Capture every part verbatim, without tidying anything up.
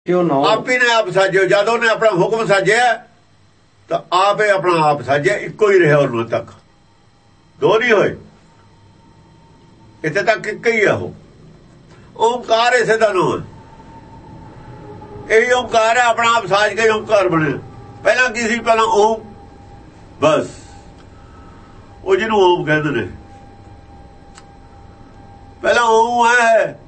ਕਿਉਂ ਨਾ ਆਪ ਹੀ ਨੇ ਆਪ ਸਾਜਿਓ। ਜਦ ਉਹਨੇ ਆਪਣਾ ਹੁਕਮ ਸਾਜਿਆ ਤਾਂ ਆਪੇ ਆਪਣਾ ਆਪ ਸਾਜਿਆ, ਇੱਕੋ ਹੀ ਰਿਹਾ ਉਹਨੂੰ ਤੱਕ, ਦੋ ਨਹੀਂ ਹੋਏ, ਇੱਥੇ ਤੱਕ ਇੱਕ ਹੀ ਆ। ਉਹ ਓਮਕਾਰ ਇਸੇ ਦਾ ਨਾਮ ਹੈ, ਇਹ ਓਮਕਾਰ ਹੈ, ਆਪਣਾ ਆਪ ਸਾਜ ਕੇ ਓਮਕਾਰ ਬਣਿਆ। ਪਹਿਲਾਂ ਕੀ ਸੀ? ਪਹਿਲਾਂ ਓਮ, ਬਸ ਉਹ ਜਿਹਨੂੰ ਓਮ ਕਹਿੰਦੇ ਨੇ, ਪਹਿਲਾਂ ਓਮ ਹੈ,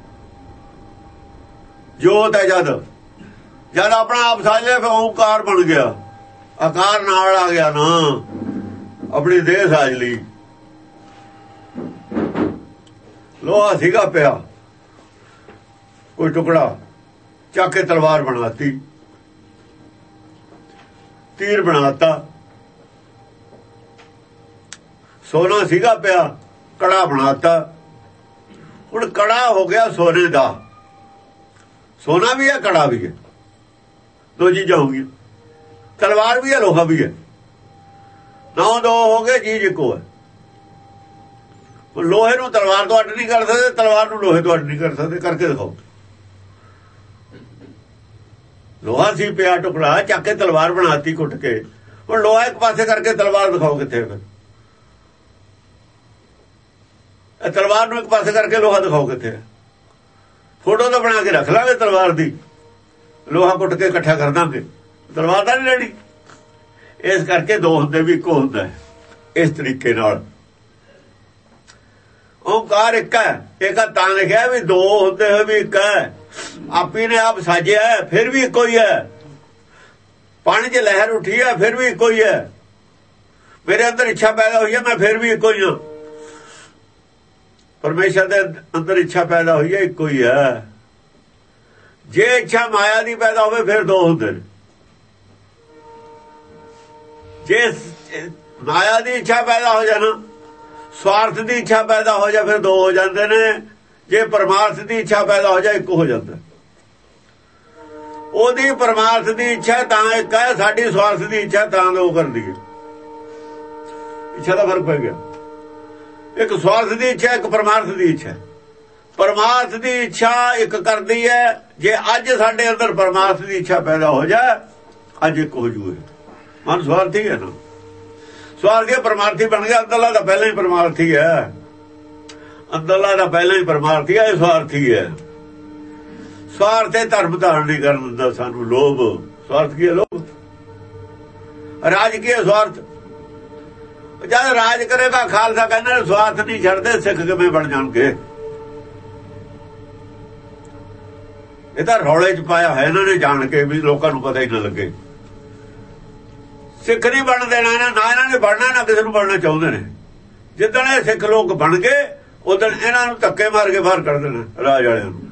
ਜੋਤ ਹੈ। ਜਦ ਜਦ ਆਪਣਾ ਆਪ ਸਾਜ ਲਿਆ ਫਿਰ ਓਮਕਾਰ ਬਣ ਗਿਆ, ਆਕਾਰ ਨਾਲ ਆ ਗਿਆ ਨਾ, ਆਪਣੀ ਦੇਹ ਸਾਜ ਲਈ। ਲੋਹਾ ਸੀਗਾ ਪਿਆ, ਕੋਈ ਟੁਕੜਾ ਚੱਕ ਕੇ ਤਲਵਾਰ ਬਣਾਤੀ, ਤੀਰ ਬਣਾਤਾ। ਸੋਨਾ ਸੀਗਾ ਪਿਆ, ਕੜਾ ਬਣਾਤਾ। ਹੁਣ ਕੜਾ ਹੋ ਗਿਆ ਸੋਨੇ ਦਾ, ਸੋਨਾ ਵੀ ਹੈ ਕੜਾ ਵੀ ਹੈ, ਦੋ ਚੀਜ਼ਾਂ ਹੋ ਗਈਆਂ। ਤਲਵਾਰ ਵੀ ਹੈ, ਲੋਹਾ ਵੀ ਹੈ, ਨੌ ਦੋ ਹੋ ਗਏ, ਚੀਜ਼ ਇੱਕੋ ਹੈ। ਲੋਹੇ ਨੂੰ ਤਲਵਾਰ ਤੋਂ ਅੱਡ ਨਹੀਂ ਕਰ ਸਕਦੇ, ਤਲਵਾਰ ਨੂੰ ਲੋਹੇ ਤੋਂ ਅੱਡ ਨਹੀਂ ਕਰ ਸਕਦੇ। ਕਰਕੇ ਦਿਖਾਓ। ਲੋਹਾ ਸੀ ਪਿਆ ਟੁਕੜਾ, ਚੱਕ ਕੇ ਤਲਵਾਰ ਬਣਾਤੀ ਕੁੱਟ ਕੇ। ਹੁਣ ਲੋਹਾ ਇੱਕ ਪਾਸੇ ਕਰਕੇ ਤਲਵਾਰ ਦਿਖਾਓ ਕਿੱਥੇ? ਫਿਰ ਇਹ ਤਲਵਾਰ ਨੂੰ ਇੱਕ ਪਾਸੇ ਕਰਕੇ ਲੋਹਾ ਦਿਖਾਓ ਕਿੱਥੇ? ਫੋਟੋ ਤਾਂ ਬਣਾ ਕੇ ਰੱਖ ਲਾਂਗੇ ਤਲਵਾਰ ਦੀ, ਲੋਹਾ ਕੁੱਟ ਕੇ ਇਕੱਠਾ ਕਰ ਦਾਂਗੇ, ਤਲਵਾਰ ਤਾਂ ਨਹੀਂ ਲੈਣੀ। ਇਸ ਕਰਕੇ ਦੋ ਹੁੰਦੇ ਵੀ ਇੱਕੋ ਹੁੰਦਾ ਹੈ। ਇਸ ਤਰੀਕੇ ਨਾਲ ਓਮਕਾਰ ਇੱਕ ਹੈ। ਇੱਕ ਤਾਂ ਲਿਖਿਆ ਵੀ ਦੋ ਹੁੰਦੇ ਹੋਏ ਵੀ ਇੱਕ ਹੈ। ਆਪੀ ਨੇ ਆਪ ਸਾਜਿਆ ਫਿਰ ਵੀ ਇੱਕੋ ਹੀ ਹੈ। ਪਾਣੀ 'ਚ ਲਹਿਰ ਉੱਠੀ ਹੈ ਫਿਰ ਵੀ ਇੱਕੋ ਹੀ ਹੈ। ਮੇਰੇ ਅੰਦਰ ਇੱਛਾ ਪੈਦਾ ਹੋਈ ਹੈ, ਮੈਂ ਫਿਰ ਵੀ ਇੱਕੋ ਹੀ ਹਾਂ। ਪਰਮੇਸ਼ਰ ਦੇ ਅੰਦਰ ਇੱਛਾ ਪੈਦਾ ਹੋਈ ਹੈ, ਇੱਕੋ ਹੀ ਹੈ। ਜੇ ਇੱਛਾ ਮਾਇਆ ਦੀ ਪੈਦਾ ਹੋਵੇ ਫਿਰ ਦੋ ਹੁੰਦੇ ਨੇ। ਜੇ ਮਾਇਆ ਦੀ ਇੱਛਾ ਪੈਦਾ ਹੋ ਜਾਣਾ, ਸਵਾਰਥ ਦੀ ਇੱਛਾ ਪੈਦਾ ਹੋ ਜਾ, ਫਿਰ ਦੋ ਹੋ ਜਾਂਦੇ ਨੇ। ਜੇ ਪਰਮਾਰਥ ਦੀ ਇੱਛਾ ਪੈਦਾ ਹੋ ਜਾ, ਇੱਕ ਹੋ ਜਾਂਦਾ। ਉਹਦੀ ਪਰਮਾਰਥ ਦੀ ਇੱਛਾ ਤਾਂ ਇੱਕ ਹੈ, ਸਾਡੀ ਸਵਾਰਥ ਦੀ ਇੱਛਾ ਤਾਂ ਦੋ ਕਰਦੀ ਹੈ। ਇੱਛਾ ਦਾ ਫਰਕ ਪੈ ਗਿਆ। ਇੱਕ ਸਵਾਰਥ ਦੀ ਇੱਛਾ, ਇੱਕ ਪਰਮਾਰਥ ਦੀ ਇੱਛਾ। ਪਰਮਾਰਥ ਦੀ ਇੱਛਾ ਇੱਕ ਕਰਦੀ ਹੈ। ਜੇ ਅੱਜ ਸਾਡੇ ਅੰਦਰ ਪਰਮਾਰਥ ਦੀ ਇੱਛਾ ਪੈਦਾ ਹੋ ਜਾ, ਅੱਜ ਇੱਕ ਹੋ ਜੂਏ। ਮਨ ਸਵਾਰਥੀ ਹੈ ਨਾ, ਸਵਾਰਥੀ ਪਰਮਾਰਥੀ ਬਣ ਗਿਆ। ਅੰਦਰਲਾ ਤਾਂ ਪਹਿਲਾਂ ਹੀ ਪਰਮਾਰਥੀ ਹੈ, ਅੰਦਰਲਾ ਤਾਂ ਪਹਿਲਾਂ ਹੀ ਪਰਮਾਰਥੀ ਹੈ, ਇਹ ਸਵਾਰਥੀ ਹੈ। ਸਵਾਰਥ ਤੇ ਧਰਮ ਧਾਰਨ ਨਹੀਂ ਕਰਨ ਦਿੰਦਾ ਸਾਨੂੰ। ਲੋਭ ਸਵਾਰਥ ਕੀ ਹੈ? ਲੋਭ। ਰਾਜ ਕੀ ਹੈ? ਸਵਾਰਥ। ਜਦ ਰਾਜ ਕਰੇਗਾ ਖਾਲਸਾ ਕਹਿੰਦਾ ਸਵਾਰਥ ਨਹੀਂ ਛੱਡਦੇ, ਸਿੱਖ ਕਿਵੇਂ ਬਣ ਜਾਣਗੇ? ਇਹ ਤਾਂ ਰੌਲੇ 'ਚ ਪਾਇਆ ਹੈ ਇਹਨਾਂ ਨੇ ਜਾਣ ਕੇ, ਵੀ ਲੋਕਾਂ ਨੂੰ ਪਤਾ ਹੀ ਨਾ ਲੱਗੇ। ਸਿੱਖ ਨਹੀਂ ਬਣ ਦੇਣਾ ਇਹਨਾਂ, ਨਾ ਇਹਨਾਂ ਨੇ ਬਣਨਾ, ਨਾ ਕਿਸੇ ਨੂੰ ਬਣਨਾ ਚਾਹੁੰਦੇ ਨੇ। ਜਿੱਦਣ ਇਹ ਸਿੱਖ ਲੋਕ ਬਣ ਗਏ ਉਦੋਂ ਇਹਨਾਂ ਨੂੰ ਧੱਕੇ ਮਾਰ ਕੇ ਬਾਹਰ ਕੱਢ ਦੇਣਾ। ਰਾਜ ਵਾਲਿਆਂ ਨੂੰ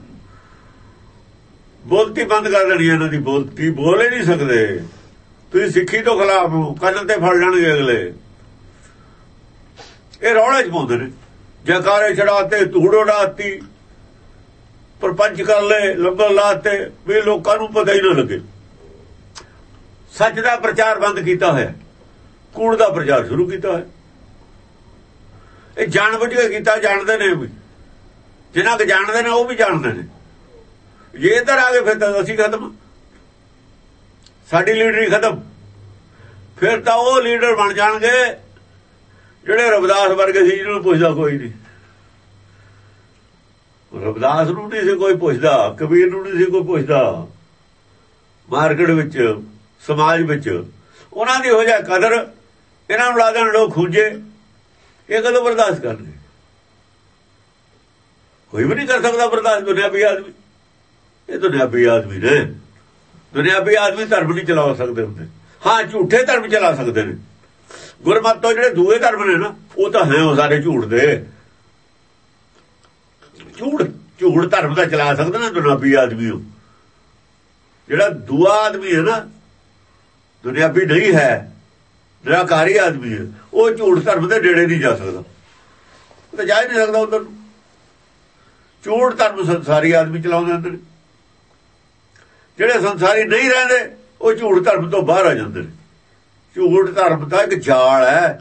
ਬੋਲਤੀ ਬੰਦ ਕਰ ਦੇਣੀ। ਇਹਨਾਂ ਦੀ ਬੋਲਤੀ ਬੋਲ ਹੀ ਨਹੀਂ ਸਕਦੇ। ਤੁਸੀਂ ਸਿੱਖੀ ਤੋਂ ਖਿਲਾਫ ਹੋ, ਕੰਨ ਤੇ ਫੜ ਲੈਣਗੇ ਅਗਲੇ। ਇਹ ਰੌਲੇ 'ਚ ਪਾਉਂਦੇ ਨੇ, ਜੈਕਾਰੇ ਛੜਾਤੇ, ਧੂੜ ਉਡਾਤੀ, ਪਰਪੰਚ ਕਰ ਲਏ, ਲੰਗਰ ਲਾਤੇ, ਵੀ ਲੋਕਾਂ ਨੂੰ ਪਤਾ ਹੀ ਨਾ ਲੱਗੇ। ਸੱਚ ਦਾ ਪ੍ਰਚਾਰ ਬੰਦ ਕੀਤਾ ਹੋਇਆ, ਕੂੜ ਦਾ ਪ੍ਰਚਾਰ ਸ਼ੁਰੂ ਕੀਤਾ ਹੋਇਆ। ਇਹ ਜਾਣ ਬੁੱਝ ਕੇ ਕੀਤਾ, ਜਾਣਦੇ ਨੇ ਵੀ। ਜਿਨ੍ਹਾਂ ਕੁ ਜਾਣਦੇ ਨੇ ਉਹ ਵੀ ਜਾਣਦੇ ਨੇ। ਜੇ ਇੱਧਰ ਆ ਗਏ ਫਿਰ ਤਾਂ ਅਸੀਂ ਖਤਮ, ਸਾਡੀ ਲੀਡਰੀ ਖਤਮ। ਫਿਰ ਤਾਂ ਉਹ ਲੀਡਰ ਬਣ ਜਾਣਗੇ ਜਿਹੜੇ ਰਵਿਦਾਸ ਵਰਗੇ ਸੀ, ਜਿਹਨੂੰ ਪੁੱਛਦਾ ਕੋਈ ਨਹੀਂ। ਰਵਿਦਾਸ ਨੂੰ ਨਹੀਂ ਸੀ ਕੋਈ ਪੁੱਛਦਾ, ਕਬੀਰ ਨੂੰ ਨਹੀਂ ਸੀ ਕੋਈ ਪੁੱਛਦਾ। ਮਾਰਕੀਟ ਵਿੱਚ, ਸਮਾਜ ਵਿੱਚ ਉਹਨਾਂ ਦੀ ਹੋ ਜਾਏ ਕਦਰ, ਇਹਨਾਂ ਨੂੰ ਲਾ ਦੇਣ ਲੋਕ ਖੂੰਜੇ। ਇਹ ਕਦੋਂ ਬਰਦਾਸ਼ਤ ਕਰਨਗੇ? ਕੋਈ ਵੀ ਨਹੀਂ ਕਰ ਸਕਦਾ ਬਰਦਾਸ਼ਤ। ਦੁਨਿਆਵੀ ਆਦਮੀ, ਇਹ ਦੁਨਿਆਵੀ ਆਦਮੀ ਨੇ। ਦੁਨਿਆਵੀ ਆਦਮੀ ਧਰਮ ਨਹੀਂ ਚਲਾ ਸਕਦੇ ਹੁੰਦੇ। ਹਾਂ, ਝੂਠੇ ਧਰਮ ਚਲਾ ਸਕਦੇ ਨੇ। ਗੁਰਮਤਿ ਤੋਂ ਜਿਹੜੇ ਦੂਏ ਧਰਮ ਨੇ ਨਾ, ਉਹ ਤਾਂ ਹੈ ਉਹ ਸਾਰੇ ਝੂਠ ਦੇ। ਝੂਠ ਝੂਠ ਧਰਮ ਦਾ ਚਲਾ ਸਕਦਾ ਨਾ ਦੁਨਿਆਵੀ ਆਦਮੀ। ਜਿਹੜਾ ਦੂਆ ਆਦਮੀ ਹੈ ਨਾ, ਦੁਨਿਆਵੀ ਨਹੀਂ ਹੈ, ਨਿਰਾਕਾਰੀ ਆਦਮੀ ਹੈ, ਉਹ ਝੂਠ ਧਰਮ ਦੇ ਨੇੜੇ ਨਹੀਂ ਜਾ ਸਕਦਾ। ਉਹ ਤਾਂ ਜਾ ਹੀ ਨਹੀਂ ਸਕਦਾ ਉਧਰ ਨੂੰ। ਝੂਠ ਧਰਮ ਸੰਸਾਰੀ ਆਦਮੀ ਚਲਾਉਂਦੇ ਹੁੰਦੇ ਨੇ। ਜਿਹੜੇ ਸੰਸਾਰੀ ਨਹੀਂ ਰਹਿੰਦੇ ਉਹ ਝੂਠ ਧਰਮ ਤੋਂ ਬਾਹਰ ਆ ਜਾਂਦੇ ਨੇ। ਝੂਠ ਧਰਮ ਦਾ ਇੱਕ ਜਾਲ ਹੈ,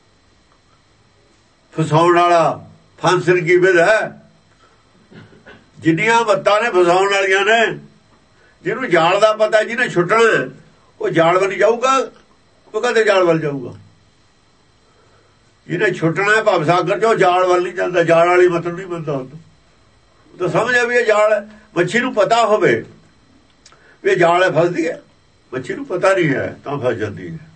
ਫਸਾਉਣ ਵਾਲਾ, ਫਾਂਸਣ ਕੀ ਵਿਧ ਹੈ। ਜਿੰਨੀਆਂ ਮੱਤਾਂ ਨੇ ਫਸਾਉਣ ਵਾਲੀਆਂ ਨੇ, ਜਿਹਨੂੰ ਜਾਲ ਦਾ ਪਤਾ, ਜਿਹਨੇ ਛੁੱਟਣਾ ਉਹ ਜਾਲ ਵੱਲ ਜਾਊਗਾ, ਉਹ ਕਦੇ ਜਾਲ ਵੱਲ ਜਾਊਗਾ। ਜਿਹਨੇ ਛੁੱਟਣਾ ਭਵ ਸਾਗਰ ਚੋਂ ਜਾਲ ਵੱਲ ਨਹੀਂ ਜਾਂਦਾ, ਜਾਲ ਵਾਲੀ ਮਤ ਨਹੀਂ ਮੰਨਦਾ। ਉਹ ਤਾਂ ਸਮਝ ਆ ਵੀ ਇਹ ਜਾਲ ਹੈ। ਮੱਛੀ ਨੂੰ ਪਤਾ ਹੋਵੇ ਵੀ ਇਹ ਜਾਲ ਹੈ, ਫਸਦੀ ਹੈ। ਮੱਛੀ ਨੂੰ ਪਤਾ ਨਹੀਂ ਹੈ ਤਾਂ ਫਸ ਜਾਂਦੀ ਹੈ।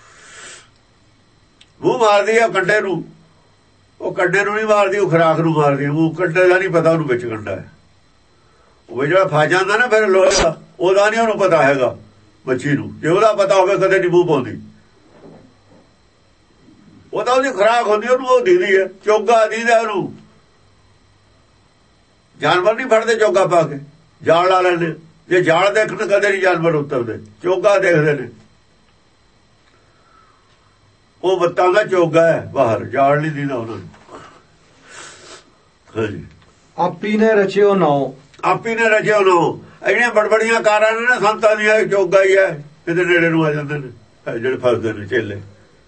ਮੂੰਹ ਮਾਰਦੀ ਹੈ ਕੰਡੇ ਨੂੰ, ਉਹ ਕੰਡੇ ਨੂੰ ਨਹੀਂ ਮਾਰਦੀ, ਉਹ ਖੁਰਾਕ ਨੂੰ ਮਾਰਦੀ ਹੈ। ਮੂੰਹ ਕੰਡੇ ਦਾ ਨਹੀਂ ਪਤਾ ਉਹਨੂੰ ਵਿੱਚ ਕੰਡਾ ਹੈ। ਉਹ ਜਿਹੜਾ ਫਸ ਜਾਂਦਾ ਨਾ ਫਿਰ ਲੋਹੇ ਦਾ, ਉਹਦਾ ਨਹੀਂ ਉਹਨੂੰ ਪਤਾ ਹੈਗਾ ਮੱਛੀ ਨੂੰ। ਜੇ ਉਹਦਾ ਪਤਾ ਹੋਵੇ ਕਦੇ ਨਹੀਂ ਮੂੰਹ ਪਾਉਂਦੀ। ਉਹ ਤਾਂ ਉਹਦੀ ਖੁਰਾਕ ਹੁੰਦੀ, ਉਹਨੂੰ ਉਹ ਦਿਖਦੀ ਹੈ। ਚੋਗਾ ਦੀਦਾ ਉਹਨੂੰ। ਜਾਨਵਰ ਨਹੀਂ ਫੜਦੇ ਚੋਗਾ ਪਾ ਕੇ, ਜਾਲ ਲਾ ਲੈਂਦੇ। ਜੇ ਜਾਲ ਦੇਖਣ ਕਦੇ ਨਹੀਂ ਜਾਨਵਰ ਉਤਰਦੇ, ਚੋਗਾ ਦੇਖਦੇ ਨੇ। ਉਹ ਬੱਤਾਂ ਦਾ ਚੋਗਾ ਹੈ ਬਾਹਰ, ਜਾਲ ਨਹੀਂ ਦੀਦਾ ਉਹਨਾਂ ਨੂੰ। ਹਾਂਜੀ, ਆਪੀ ਨੇ ਰਚਿਓ ਨਾਉ, ਆਪੀ ਨੇ ਰਚਿਓ ਨਾਉ। ਜਿਹੜੀਆਂ ਬੜਬੜੀਆਂ ਕਾਰਾਂ ਨੇ ਨਾ ਸੰਤਾਂ ਦੀਆਂ, ਚੋਗਾ ਹੀ ਹੈ। ਕਿਤੇ ਨੇੜੇ ਨੂੰ ਆ ਜਾਂਦੇ ਨੇ ਜਿਹੜੇ ਫਸਦੇ ਨੇ ਚੇਲੇ।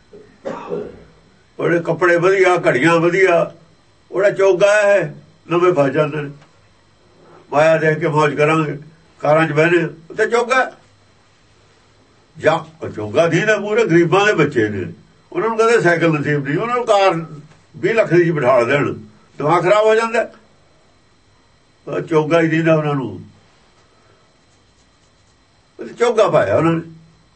ਉਹਦੇ ਕੱਪੜੇ ਵਧੀਆ, ਘੜੀਆਂ ਵਧੀਆ, ਉਹਦਾ ਚੋਗਾ ਹੈ। ਨਵੇਂ ਫਸ ਜਾਂਦੇ ਨੇ। ਮਾਇਆ ਦੇਖ ਕੇ ਮੌਜ ਕਰਾਂਗੇ, ਕਾਰਾਂ 'ਚ ਬਹਿਨੇ ਤੇ ਚੋਗਾ ਜਾਂ ਚੋਗਾ ਦੀ ਨਾ। ਪੂਰੇ ਗਰੀਬਾਂ ਦੇ ਬੱਚੇ ਨੇ, ਉਹਨਾਂ ਨੂੰ ਕਦੇ ਸਾਈਕਲ ਨਸੀਬ ਨਹੀਂ। ਉਹਨਾਂ ਨੂੰ ਕਾਰ ਵੀਹ ਲੱਖ ਦੀ ਬਿਠਾ ਦੇਣ, ਦਿਮਾਗ ਖਰਾਬ ਹੋ ਜਾਂਦਾ। ਚੋਗਾ ਹੀ ਦੀਦਾ ਉਹਨਾਂ ਨੂੰ। ਚੋਗਾ ਪਾਇਆ ਉਹਨਾਂ ਨੇ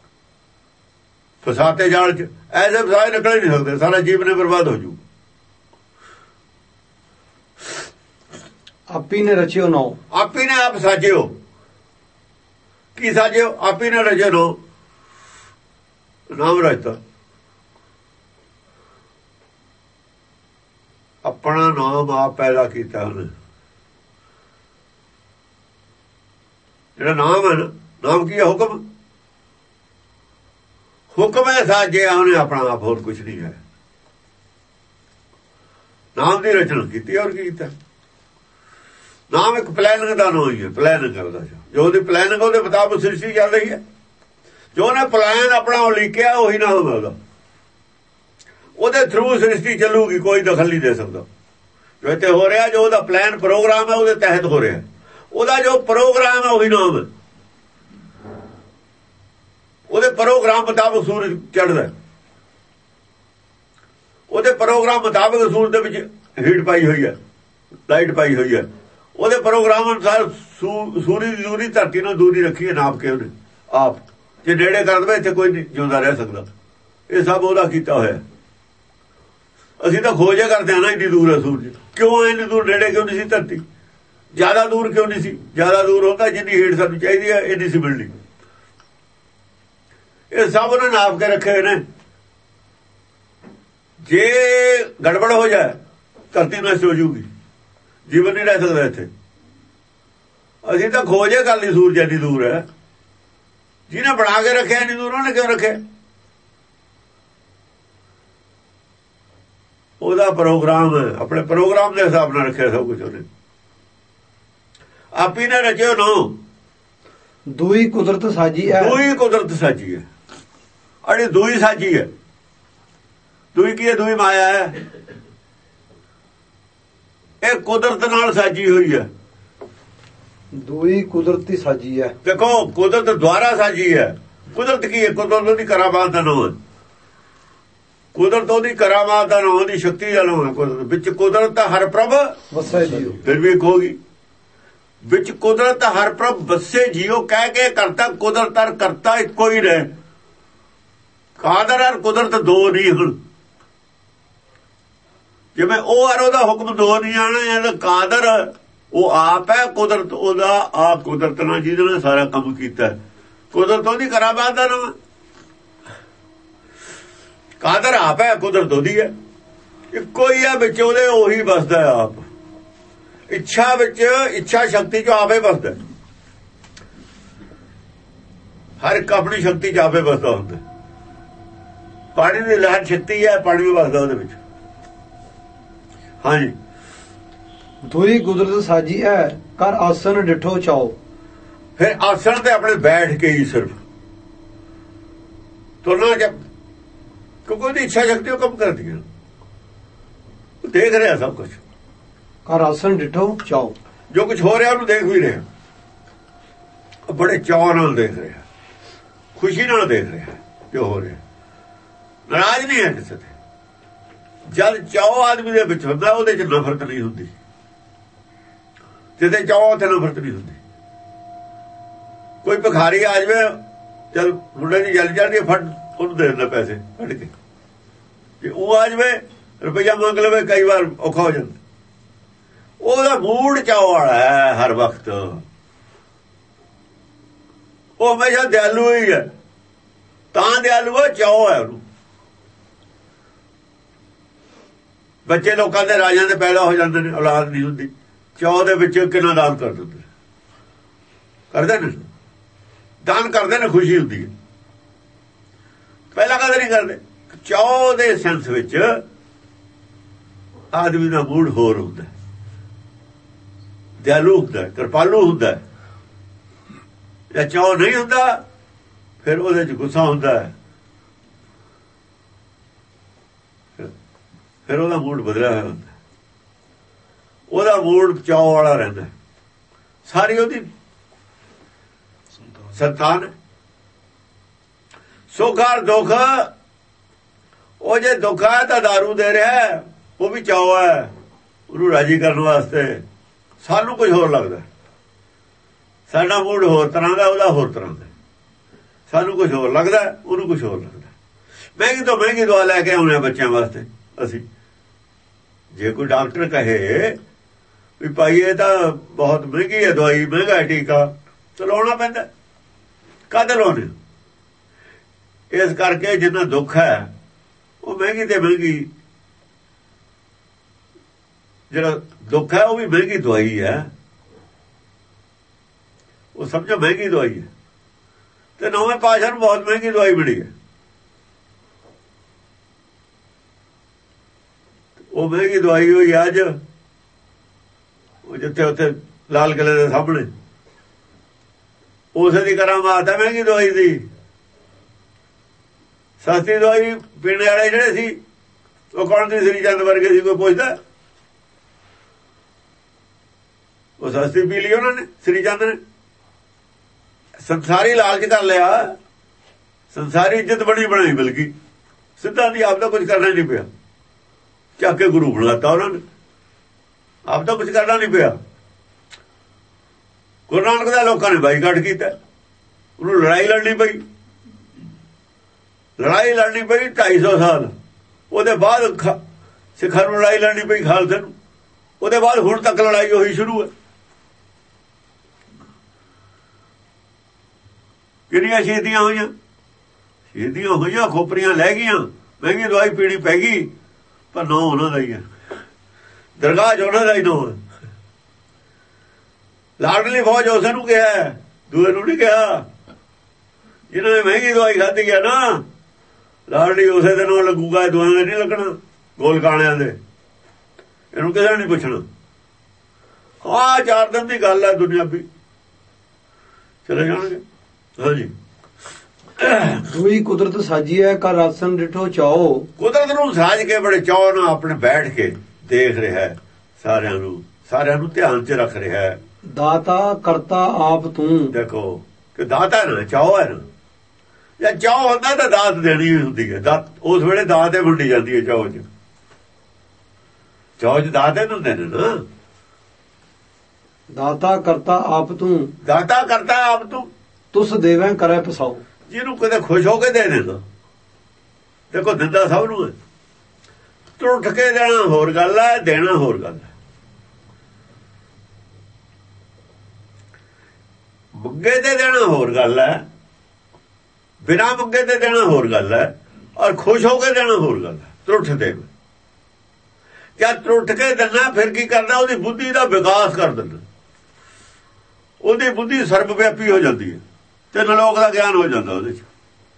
ਫਸਾਤੇ ਜਾਲ 'ਚ। ਐਸੇ ਫਸਾਏ ਨਿਕਲ ਹੀ ਨਹੀਂ ਸਕਦੇ, ਸਾਰਾ ਜੀਵਨ ਨੇ ਬਰਬਾਦ ਹੋ ਜੂ। ਆਪੀ ਨੇ ਰਚਿਓ ਨਾਉ, ਆਪੀ ਨੇ ਆਪ ਸਾਜਿਓ। ਕੀ ਸਾਜਿਓ? ਆਪੀ ਨੇ ਰਚਿਓ ਨਾਉ, ਨਾਮ ਰਚਤਾ। ਆਪਣਾ ਨਾਮ ਆਪ ਪੈਦਾ ਕੀਤਾ ਉਹਨੇ। ਜਿਹੜਾ ਨਾਮ ਹੈ ਨਾ, ਨਾਮ ਕੀ ਹੈ? ਹੁਕਮ। ਹੁਕਮ ਹੈ ਸਾਜਿਆ ਉਹਨੇ ਆਪਣਾ ਆਪ, ਹੋਰ ਕੁਛ ਨਹੀਂ ਹੈ। ਨਾਮ ਦੀ ਰਚਨਾ ਕੀਤੀ। ਹੋਰ ਕੀ ਕੀਤਾ? ਨਾਮ ਇੱਕ ਪਲੈਨਿੰਗ ਦਾ ਨਾਮ ਹੀ ਹੈ। ਪਲੈਨਿੰਗ ਕਰਦਾ ਜੋ ਉਹਦੀ ਪਲੈਨਿੰਗ, ਉਹਦੇ ਮੁਤਾਬਕ ਸ੍ਰਿਸ਼ਟੀ ਚੱਲ ਰਹੀ ਹੈ। ਜੋ ਉਹਨੇ ਪਲਾਨ ਆਪਣਾ ਲਿਖਿਆ ਉਹੀ ਨਾਮ ਹੈ ਉਹਦਾ। ਉਹਦੇ ਥਰੂ ਸ੍ਰਿਸ਼ਟੀ ਚੱਲੂਗੀ, ਕੋਈ ਦਖਲ ਨਹੀਂ ਦੇ ਸਕਦਾ। ਜੋ ਇੱਥੇ ਹੋ ਰਿਹਾ, ਜੋ ਉਹਦਾ ਪਲਾਨ ਪ੍ਰੋਗਰਾਮ ਹੈ, ਉਹਦੇ ਤਹਿਤ ਹੋ ਰਿਹਾ। ਉਹਦਾ ਜੋ ਪ੍ਰੋਗਰਾਮ ਹੈ ਉਹੀ ਨਾਮ ਹੈ। ਉਹਦੇ ਪ੍ਰੋਗਰਾਮ ਮੁਤਾਬਕ ਸੂਰਜ ਚੜ੍ਹਦਾ, ਉਹਦੇ ਪ੍ਰੋਗਰਾਮ ਮੁਤਾਬਕ ਸੂਰਜ ਦੇ ਵਿੱਚ ਹੀਟ ਪਾਈ ਹੋਈ ਹੈ, ਲਾਈਟ ਪਾਈ ਹੋਈ ਹੈ। ਉਹਦੇ ਪ੍ਰੋਗਰਾਮ ਅਨੁਸਾਰ ਸੂਰਜ ਦੀ ਦੂਰੀ ਧਰਤੀ ਨਾਲ ਦੂਰੀ ਰੱਖੀ ਹੈ ਨਾਪ ਕੇ ਉਹਨੇ ਆਪ। ਜੇ ਨੇੜੇ ਕਰ ਦੇਵੇ ਇੱਥੇ ਕੋਈ ਨਹੀਂ ਜਿਉਂਦਾ ਰਹਿ ਸਕਦਾ। ਇਹ ਸਭ ਉਹਦਾ ਕੀਤਾ ਹੋਇਆ। ਅਸੀਂ ਤਾਂ ਖੋਜੇ ਕਰਦੇ ਹਾਂ ਨਾ, ਇੰਨੀ ਦੂਰ ਹੈ ਸੂਰਜ, ਕਿਉਂ ਇੰਨੀ ਦੂਰ? ਨੇੜੇ ਕਿਉਂ ਨਹੀਂ ਸੀ ਧਰਤੀ? ਜ਼ਿਆਦਾ ਦੂਰ ਕਿਉਂ ਨਹੀਂ ਸੀ? ਜ਼ਿਆਦਾ ਦੂਰ ਹੁੰਦਾ ਜਿੰਨੀ ਹੀਟ ਸਾਨੂੰ ਚਾਹੀਦੀ ਹੈ ਇੰਨੀ ਸੀ ਮਿਲਣੀ। ਇਹ ਸਭ ਉਹਨੇ ਨਾਪ ਕੇ ਰੱਖੇ ਹੋਏ ਨੇ। ਜੇ ਗੜਬੜ ਹੋ ਜਾਏ ਧਰਤੀ ਨਸ਼ਟ ਹੋ ਜੂਗੀ, ਜੀਵਨ ਨਹੀਂ ਰਹਿ ਸਕਦਾ ਇੱਥੇ। ਅਸੀਂ ਤਾਂ ਖੋਜੇ ਗੱਲ ਨਹੀਂ, ਸੂਰਜ ਇੰਨੀ ਦੂਰ ਹੈ। ਜਿਹਨੇ ਬਣਾ ਕੇ ਰੱਖਿਆ ਇੰਨੀ ਦੂਰ, ਉਹਨੇ ਕਿਉਂ ਰੱਖਿਆ? ਉਹਦਾ ਪ੍ਰੋਗਰਾਮ ਹੈ, ਆਪਣੇ ਪ੍ਰੋਗਰਾਮ ਦੇ ਹਿਸਾਬ ਨਾਲ ਰੱਖਿਆ ਸਭ ਕੁਝ ਉਹਨੇ। ਆਪੀ ਨੇ ਰਚਿਓ ਨੋ, ਦੂਈ ਕੁਦਰਤ ਸਾਜੀ ਹੈ। ਦੂਈ ਕੁਦਰਤ ਸਾਜੀ ਹੈ, ਅੜੀ ਦੂਈ ਸਾਜੀ ਹੈ। ਦੂਈ ਕੀ ਹੈ? ਦੂਈ ਮਾਇਆ ਹੈ। ਇਹ ਕੁਦਰਤ ਨਾਲ ਸਾਜੀ ਹੋਈ ਹੈ। ਦੂਈ ਕੁਦਰਤੀ ਸਾਜੀ ਹੈ। ਦੇਖੋ, ਕੁਦਰਤ ਦੁਆਰਾ ਸਾਜੀ ਹੈ। ਕੁਦਰਤ ਕੀ ਹੈ? ਕੁਦਰਤ ਦੀ ਕਰਾਮਾਤ ਦਾ ਨਾਮ ਹੈ। ਕੁਦਰਤ ਉਹਦੀ ਕਰਾਮਾਤ ਦਾ ਨਾਮ, ਉਹਦੀ ਸ਼ਕਤੀ ਦਾ ਨਾਮ ਹੈ ਕੁਦਰਤ। ਵਿੱਚ ਕੁਦਰਤ ਹਰ ਪ੍ਰਭ ਵਸੇ ਜੀਓ। ਫਿਰ ਵੀ ਇੱਕ ਹੋਗੀ, ਵਿੱਚ ਕੁਦਰਤ ਹਰ ਪ੍ਰਭ ਵਸੇ ਜੀਓ ਕਹਿ ਕੇ ਕਰਤਾ ਕੁਦਰਤ ਅਰ ਕਰਤਾ ਇੱਕੋ ਹੀ ਰਹੇ। ਕਾਦਰ ਅਰ ਕੁਦਰਤ ਦੋ ਨਹੀਂ ਹੁਣ। ਜਿਵੇਂ ਉਹ ਅਰ ਉਹਦਾ ਹੁਕਮ ਦੋ ਨਹੀਂ ਆਣਾ। ਕਾਦਰ ਉਹ ਆਪ ਹੈ, ਕੁਦਰਤ ਉਹਦਾ ਆਪ। ਕੁਦਰਤ ਨਾਲ ਜਿਹਦੇ ਨਾਲ ਸਾਰਾ ਕੰਮ ਕੀਤਾ, ਕੁਦਰਤ ਉਹਦੀ ਕਰਾਮਾਤ ਦਾ ਨਾਮ। ਕਾਦਰ ਆਪ ਹੈ, ਕੁਦਰਤ ਉਹਦੀ ਹੈ। ਇੱਕੋ ਹੀ ਹੈ, ਵਿੱਚ ਉਹਦੇ ਉਹੀ ਵਸਦਾ ਆਪ। ਇੱਛਾ ਵਿੱਚ, ਇੱਛਾ ਸ਼ਕਤੀ ਚ ਆਪੇ ਵਸਦਾ। ਹਰ ਇੱਕ ਆਪਣੀ ਸ਼ਕਤੀ ਚ ਆਪੇ ਵਸਦਾ ਹੁੰਦਾ। ਪਾਣੀ ਦੀ ਲਹਿਰ ਸ਼ਕਤੀ ਹੈ, ਪਾਣੀ ਵੀ ਵਸਦਾ ਉਹਦੇ ਵਿੱਚ। ਹਾਂਜੀ, ਦੂਈ ਕੁਦਰਤ ਸਾਜੀ ਹੈ ਕਰ ਆਸਣ ਡਿਠੋ ਚਾਓ। ਫਿਰ ਆਸਣ ਤੇ ਆਪਣੇ ਬੈਠ ਕੇ ਹੀ ਸਿਰਫ ਤੁਰਨਾ, ਜਬ ਕਿਉਂਕਿ ਉਹਦੀ ਇੱਛਾ ਸ਼ਕਤੀ ਉਹ ਕੰਮ ਕਰਦੀ ਹੈ, ਦੇਖ ਰਿਹਾ ਸਭ ਕੁਝ। ਕਰ ਆਸਣ ਡਿਠੋ ਚਾਓ, ਜੋ ਕੁਝ ਹੋ ਰਿਹਾ ਉਹਨੂੰ ਦੇਖ ਵੀ ਰਿਹਾ, ਬੜੇ ਚਾਅ ਨਾਲ ਦੇਖ ਰਿਹਾ, ਖੁਸ਼ੀ ਨਾਲ ਦੇਖ ਰਿਹਾ ਜੋ ਹੋ ਰਿਹਾ, ਨਾਰਾਜ਼ ਨਹੀਂ ਹੈ ਕਿਸੇ ਤੇ। ਜਦ ਚਾਅ ਆਦਮੀ ਦੇ ਵਿੱਚ ਹੁੰਦਾ ਉਹਦੇ ਚ ਨਫ਼ਰਤ ਨਹੀਂ ਹੁੰਦੀ, ਜਿੱਥੇ ਚਾਅ ਉੱਥੇ ਨਫ਼ਰਤ ਨਹੀਂ ਹੁੰਦੀ। ਕੋਈ ਭਿਖਾਰੀ ਆ ਜਾਵੇ, ਜਦ ਮੁੰਡੇ ਦੀ ਜਲ ਜਾਂਦੀ ਫਟ ਉਹਨੂੰ ਦੇ ਦਿੰਦਾ ਪੈਸੇ ਕੱਢ ਕੇ। ਜੇ ਉਹ ਆ ਜਾਵੇ ਰੁਪਈਆ ਮੰਗ ਲਵੇ ਕਈ ਵਾਰ ਔਖਾ ਹੋ ਜਾਂਦਾ। ਉਹਦਾ ਮੂਡ ਚਾਅ ਵਾਲਾ ਹੈ ਹਰ ਵਕਤ, ਉਹ ਹਮੇਸ਼ਾ ਦਿਆਲੂ ਹੀ ਹੈ। ਤਾਂ ਦਿਆਲੂ ਹੈ, ਚਾਅ ਹੈ ਉਹਨੂੰ। ਬੱਚੇ ਲੋਕਾਂ ਦੇ ਰਾਜਾਂ ਦੇ ਪੈਦਾ ਹੋ ਜਾਂਦੇ ਨੇ, ਔਲਾਦ ਨਹੀਂ ਹੁੰਦੀ, ਚਾਅ ਦੇ ਵਿੱਚ ਕਿੰਨਾ ਦਾਨ ਕਰ ਦਿੰਦੇ, ਕਰਦੇ ਨੇ, ਦਾਨ ਕਰਦੇ ਨੇ, ਖੁਸ਼ੀ ਹੁੰਦੀ ਹੈ। ਪਹਿਲਾਂ ਕਦੇ ਨਹੀਂ ਕਰਦੇ। ਚਾਅ ਦੇ ਸੈਂਸ ਵਿੱਚ ਆਦਮੀ ਦਾ ਮੂਡ ਹੋਰ ਹੁੰਦਾ, ਦਿਆਲੂ ਹੁੰਦਾ, ਕਿਰਪਾਲੂ ਹੁੰਦਾ। ਜੇ ਚਾਅ ਨਹੀਂ ਹੁੰਦਾ ਫਿਰ ਉਹਦੇ ਚ ਗੁੱਸਾ ਹੁੰਦਾ ਹੈ, ਫਿਰ ਉਹਦਾ ਮੂਡ ਬਦਲਿਆ ਹੋਇਆ ਹੁੰਦਾ, ਉਹਦਾ ਮੂਡ ਚਾਅ ਵਾਲਾ ਰਹਿੰਦਾ। ਸਾਰੀ ਉਹਦੀ ਸੰਤਾਨ ਸੁੱਖ ਔਰ ਦੁੱਖ, ਉਹ ਜੇ ਦੁੱਖ ਹੈ ਤਾਂ ਦਾਰੂ ਦੇ ਰਿਹਾ, ਉਹ ਵੀ ਚਾਅ ਹੈ ਉਹਨੂੰ ਰਾਜੀ ਕਰਨ ਵਾਸਤੇ। ਸਾਨੂੰ ਕੁਝ ਹੋਰ ਲੱਗਦਾ, ਸਾਡਾ ਮੂਡ ਹੋਰ ਤਰ੍ਹਾਂ ਦਾ, ਉਹਦਾ ਹੋਰ ਤਰ੍ਹਾਂ ਦਾ। ਸਾਨੂੰ ਕੁਝ ਹੋਰ ਲੱਗਦਾ, ਉਹਨੂੰ ਕੁਝ ਹੋਰ ਲੱਗਦਾ। ਮਹਿੰਗੀ ਤੋਂ ਮਹਿੰਗੀ ਦਵਾ ਲੈ ਕੇ ਆਉਣੇ ਬੱਚਿਆਂ ਵਾਸਤੇ ਅਸੀਂ। ਜੇ ਕੋਈ ਡਾਕਟਰ ਕਹੇ ਵੀ ਭਾਈ ਇਹ ਤਾਂ ਬਹੁਤ ਮਹਿੰਗੀ ਹੈ ਦਵਾਈ, ਮਹਿੰਗਾ ਟੀਕਾ, ਤਾਂ ਲਾਉਣਾ ਪੈਂਦਾ। ਕਦ ਲਾਉਣੇ? ਇਸ ਕਰਕੇ ਜਿੰਨਾ ਦੁੱਖ ਹੈ ਉਹ ਮਹਿੰਗੀ ਤੇ ਮਹਿੰਗੀ, ਜਿਹੜਾ ਦੁੱਖ ਹੈ ਉਹ ਵੀ ਮਹਿੰਗੀ ਦਵਾਈ ਹੈ, ਉਹ ਸਮਝੋ ਮਹਿੰਗੀ ਦਵਾਈ ਹੈ। ਤੇ ਨੌਵੇਂ ਪਾਤਸ਼ਾਹ ਨੂੰ ਬਹੁਤ ਮਹਿੰਗੀ ਦਵਾਈ ਮਿਲੀ ਹੈ। ਉਹ ਮਹਿੰਗੀ ਦਵਾਈ ਹੋਈ ਅੱਜ, ਉਹ ਜਿੱਥੇ ਉੱਥੇ ਲਾਲ ਕਿਲੇ ਦੇ ਸਾਹਮਣੇ, ਉਸੇ ਦੀ ਕਰਾਮਾਤ ਹੈ ਮਹਿੰਗੀ ਦਵਾਈ ਦੀ। ਸਸਤੀ ਦਵਾਈ ਪੀਣ ਵਾਲੇ ਜਿਹੜੇ ਸੀ ਉਹ ਕੌਣ ਸੀ? ਸ੍ਰੀ ਚੰਦ ਵਰਗੇ ਸੀ। ਕੋਈ ਪੁੱਛਦਾ? ਉਹ ਸਸਤੀ ਪੀ ਲਈ ਉਹਨਾਂ ਨੇ, ਸ੍ਰੀ ਚੰਦ ਨੇ। ਸੰਸਾਰੀ ਲਾਲਚ ਕਰ ਲਿਆ, ਸੰਸਾਰੀ ਇੱਜ਼ਤ ਬਣੀ ਬਣਾਈ, ਬਲਕਿ ਸਿੱਧਾ ਦੀ ਆਪ ਦਾ ਕੁਝ ਕਰਨਾ ਨਹੀਂ ਪਿਆ, ਚੱਕ ਕੇ ਗੁਰੂ ਬਣਾਤਾ ਉਹਨਾਂ ਨੇ। ਆਪ ਤਾਂ ਕੁਝ ਕਰਨਾ ਨਹੀਂ ਪਿਆ। ਗੁਰੂ ਨਾਨਕ ਦਾ ਲੋਕਾਂ ਨੇ ਬਾਈਕਾਟ ਕੀਤਾ, ਉਹਨੂੰ ਲੜਾਈ ਲੜਨੀ ਪਈ, ਲੜਾਈ ਲੜਨੀ ਪਈ ਢਾਈ ਸੌ ਸਾਲ। ਉਹਦੇ ਬਾਅਦ ਸਿੱਖਾਂ ਨੂੰ ਲੜਾਈ ਲੜਨੀ ਪਈ, ਖਾਲਸੇ ਨੂੰ। ਉਹਦੇ ਬਾਅਦ ਹੁਣ ਤੱਕ ਲੜਾਈ ਉਹੀ ਸ਼ੁਰੂ ਹੈ। ਕਿੰਨੀਆਂ ਸ਼ਹੀਦੀਆਂ ਹੋਈਆਂ, ਸ਼ਹੀਦੀਆਂ ਹੋਈਆਂ, ਖੋਪਰੀਆਂ ਲੈ ਗਈਆਂ, ਮਹਿੰਗੀ ਦਵਾਈ ਪੀਣੀ ਪੈ ਗਈ, ਪਰ ਨਾਂ ਉਹਨਾਂ ਦਾ ਹੀ ਹੈ, ਦਰਗਾਹ ਚ ਉਹਨਾਂ ਦਾ ਹੀ ਨਾਂ ਹੈ। ਲਾਡਲੀ ਫੌਜ ਉਸੇ ਨੂੰ ਕਿਹਾ, ਦੂਏ ਨੂੰ ਨਹੀਂ ਕਿਹਾ। ਜਿਹਨਾਂ ਨੇ ਮਹਿੰਗੀ ਦਵਾਈ ਖਾਧੀ ਹੈ ਨਾ, ਲਾਡਲੀ ਉਸੇ ਦੇ ਨਾਲ ਲੱਗੂਗਾ, ਦਵਾਈਆਂ ਦੇ ਨਹੀਂ ਲੱਗਣਾ, ਗੋਲ ਕਾਣਿਆਂ ਦੇ। ਇਹਨੂੰ ਕਿਸੇ ਨੇ ਨਹੀਂ ਪੁੱਛਣਾ। ਹਾਂ, ਚਾਰ ਦਿਨ ਦੀ ਗੱਲ ਹੈ, ਦੁਨਿਆਵੀ ਚਲੇ ਜਾਣਗੇ। ਹਾਂਜੀ, ਕੋਈ ਕੁਦਰਤ ਸਾਜੀ ਹੈ, ਕਰ ਆਸਨ ਡਿਠੋ ਚਾਓ। ਕੁਦਰਤ ਨੂੰ ਸਾਜ ਕੇ ਬੜੇ ਚਾਅ ਨਾਲ ਆਪਣੇ ਬੈਠ ਕੇ ਦੇਖ ਰਿਹਾ, ਸਾਰਿਆਂ ਨੂੰ ਸਾਰਿਆਂ ਨੂੰ ਧਿਆਨ 'ਚ ਰੱਖ ਰਿਹਾ। ਦਾਤਾ ਕਰਤਾ ਆਪ ਤੂੰ। ਦੇਖੋ ਕਿ ਦਾਤਾ ਨਾ ਚਾਅ ਹੈ ਨਾ, ਜੇ ਚਾਅ ਹੁੰਦਾ ਤਾਂ ਦਾਤ ਦੇਣੀ ਹੁੰਦੀ ਹੈ। ਦਾਤ ਉਸ ਵੇਲੇ ਦਾਤ ਹੀ ਵੰਡੀ ਜਾਂਦੀ ਹੈ। ਚਾਅ 'ਚ ਚਾਅ 'ਚ ਦਾਤ ਹੀ ਹੁੰਦੇ ਨੇ ਨਾ। ਦਾਤਾ ਕਰਤਾ ਆਪ ਤੂੰ, ਦਾਤਾ ਕਰਤਾ ਆਪ ਤੂੰ, ਤੁਸ ਦੇਵੇਂ ਕਰੇ ਪਸਾਓ। ਜਿਹਨੂੰ ਕਦੇ ਖੁਸ਼ ਹੋ ਕੇ ਦੇ ਦੇਣਾ। ਦੇਖੋ ਦਿੰਦਾ ਸਭ ਨੂੰ ਹੈ, ਟੁੱਟ ਕੇ ਦੇਣਾ ਹੋਰ ਗੱਲ ਹੈ, ਦੇਣਾ ਹੋਰ ਗੱਲ ਹੈ। ਮੰਗੇ ਤੇ ਦੇਣਾ ਹੋਰ ਗੱਲ ਹੈ, ਬਿਨਾਂ ਮੰਗੇ ਤੇ ਦੇਣਾ ਹੋਰ ਗੱਲ ਹੈ, ਔਰ ਖੁਸ਼ ਹੋ ਕੇ ਦੇਣਾ ਹੋਰ ਗੱਲ ਹੈ। ਟੁੱਟ ਦੇ ਜਦ ਟੁੱਟ ਕੇ ਦੇਣਾ ਫਿਰ ਕੀ ਕਰਨਾ? ਉਹਦੀ ਬੁੱਧੀ ਦਾ ਵਿਕਾਸ ਕਰ ਦਿੰਦਾ, ਉਹਦੀ ਬੁੱਧੀ ਸਰਬ ਵਿਆਪੀ ਹੋ ਜਾਂਦੀ ਹੈ ਤੇ ਨਲੋਕ ਦਾ ਗਿਆਨ ਹੋ ਜਾਂਦਾ ਉਹਦੇ 'ਚ।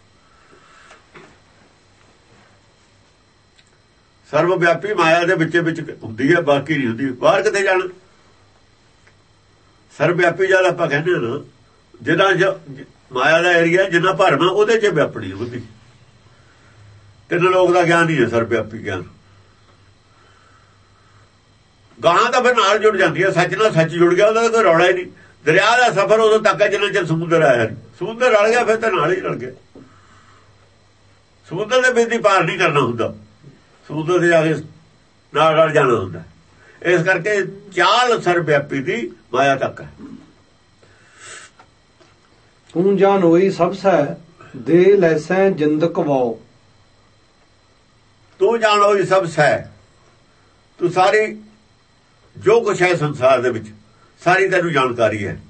ਸਰਬ ਵਿਆਪੀ ਮਾਇਆ ਦੇ ਵਿੱਚ ਵਿੱਚ ਹੁੰਦੀ ਹੈ, ਬਾਕੀ ਨਹੀਂ ਹੁੰਦੀ। ਬਾਹਰ ਕਿਤੇ ਜਾਣਾ ਸਰਬ ਵਿਆਪੀ ਜਦ ਆਪਾਂ ਕਹਿੰਦੇ ਨਾ, ਜਿੰਨਾ ਮਾਇਆ ਦਾ ਏਰੀਆ ਜਿੰਨਾ ਭਰਮਾ ਉਹਦੇ 'ਚ ਵਿਆਪਣੀ ਬੁੱਧੀ ਤੇ ਨਲੋਕ ਦਾ ਗਿਆਨ ਹੀ ਹੈ ਸਰਬ ਵਿਆਪੀ ਗਿਆਨ। ਗਾਂ ਤਾਂ ਫਿਰ ਨਾਲ ਜੁੜ ਜਾਂਦੀ ਹੈ, ਸੱਚ ਨਾਲ ਸੱਚ ਜੁੜ ਗਿਆ, ਉਹਦਾ ਤਾਂ ਕੋਈ ਰੌਲਾ ਹੀ ਨਹੀਂ। ਦਰਿਆ ਦਾ ਸਫ਼ਰ ਉਦੋਂ ਤੱਕ ਹੈ ਜਿੰਨਾ ਚਿਰ ਸਮੁੰਦਰ ਆਇਆ ਨਹੀਂ। ਸਮੁੰਦਰ ਰਲ ਗਿਆ ਫਿਰ ਤਾਂ ਨਾਲ ਹੀ ਰਲ ਗਿਆ। ਸਮੁੰਦਰ ਦੇ ਵਿੱਚ ਦੀ ਪਾਰ ਨਹੀਂ ਕਰਨਾ ਹੁੰਦਾ, ਸਮੁੰਦਰ ਤੇ ਜਾ ਕੇ ਨਾਲ ਰਲ ਜਾਣਾ ਹੁੰਦਾ। ਇਸ ਕਰਕੇ ਚਾਲ ਸਰਵਿਆਪੀ ਦੀ ਮਾਇਆ ਤੱਕ ਹੈ। ਤੂੰ ਜਾਨ ਹੋਈ ਸਭ ਸੈ ਦੇ ਲੈਸੈ ਜਿੰਦ ਕਵਾਓ। ਤੂੰ ਜਾਣ ਹੋਈ ਸਭ ਸੈ, ਤੂੰ ਸਾਰੀ ਜੋ ਕੁਛ ਹੈ ਸੰਸਾਰ ਦੇ ਵਿੱਚ ਸਾਰੀ ਤੈਨੂੰ ਜਾਣਕਾਰੀ ਹੈ।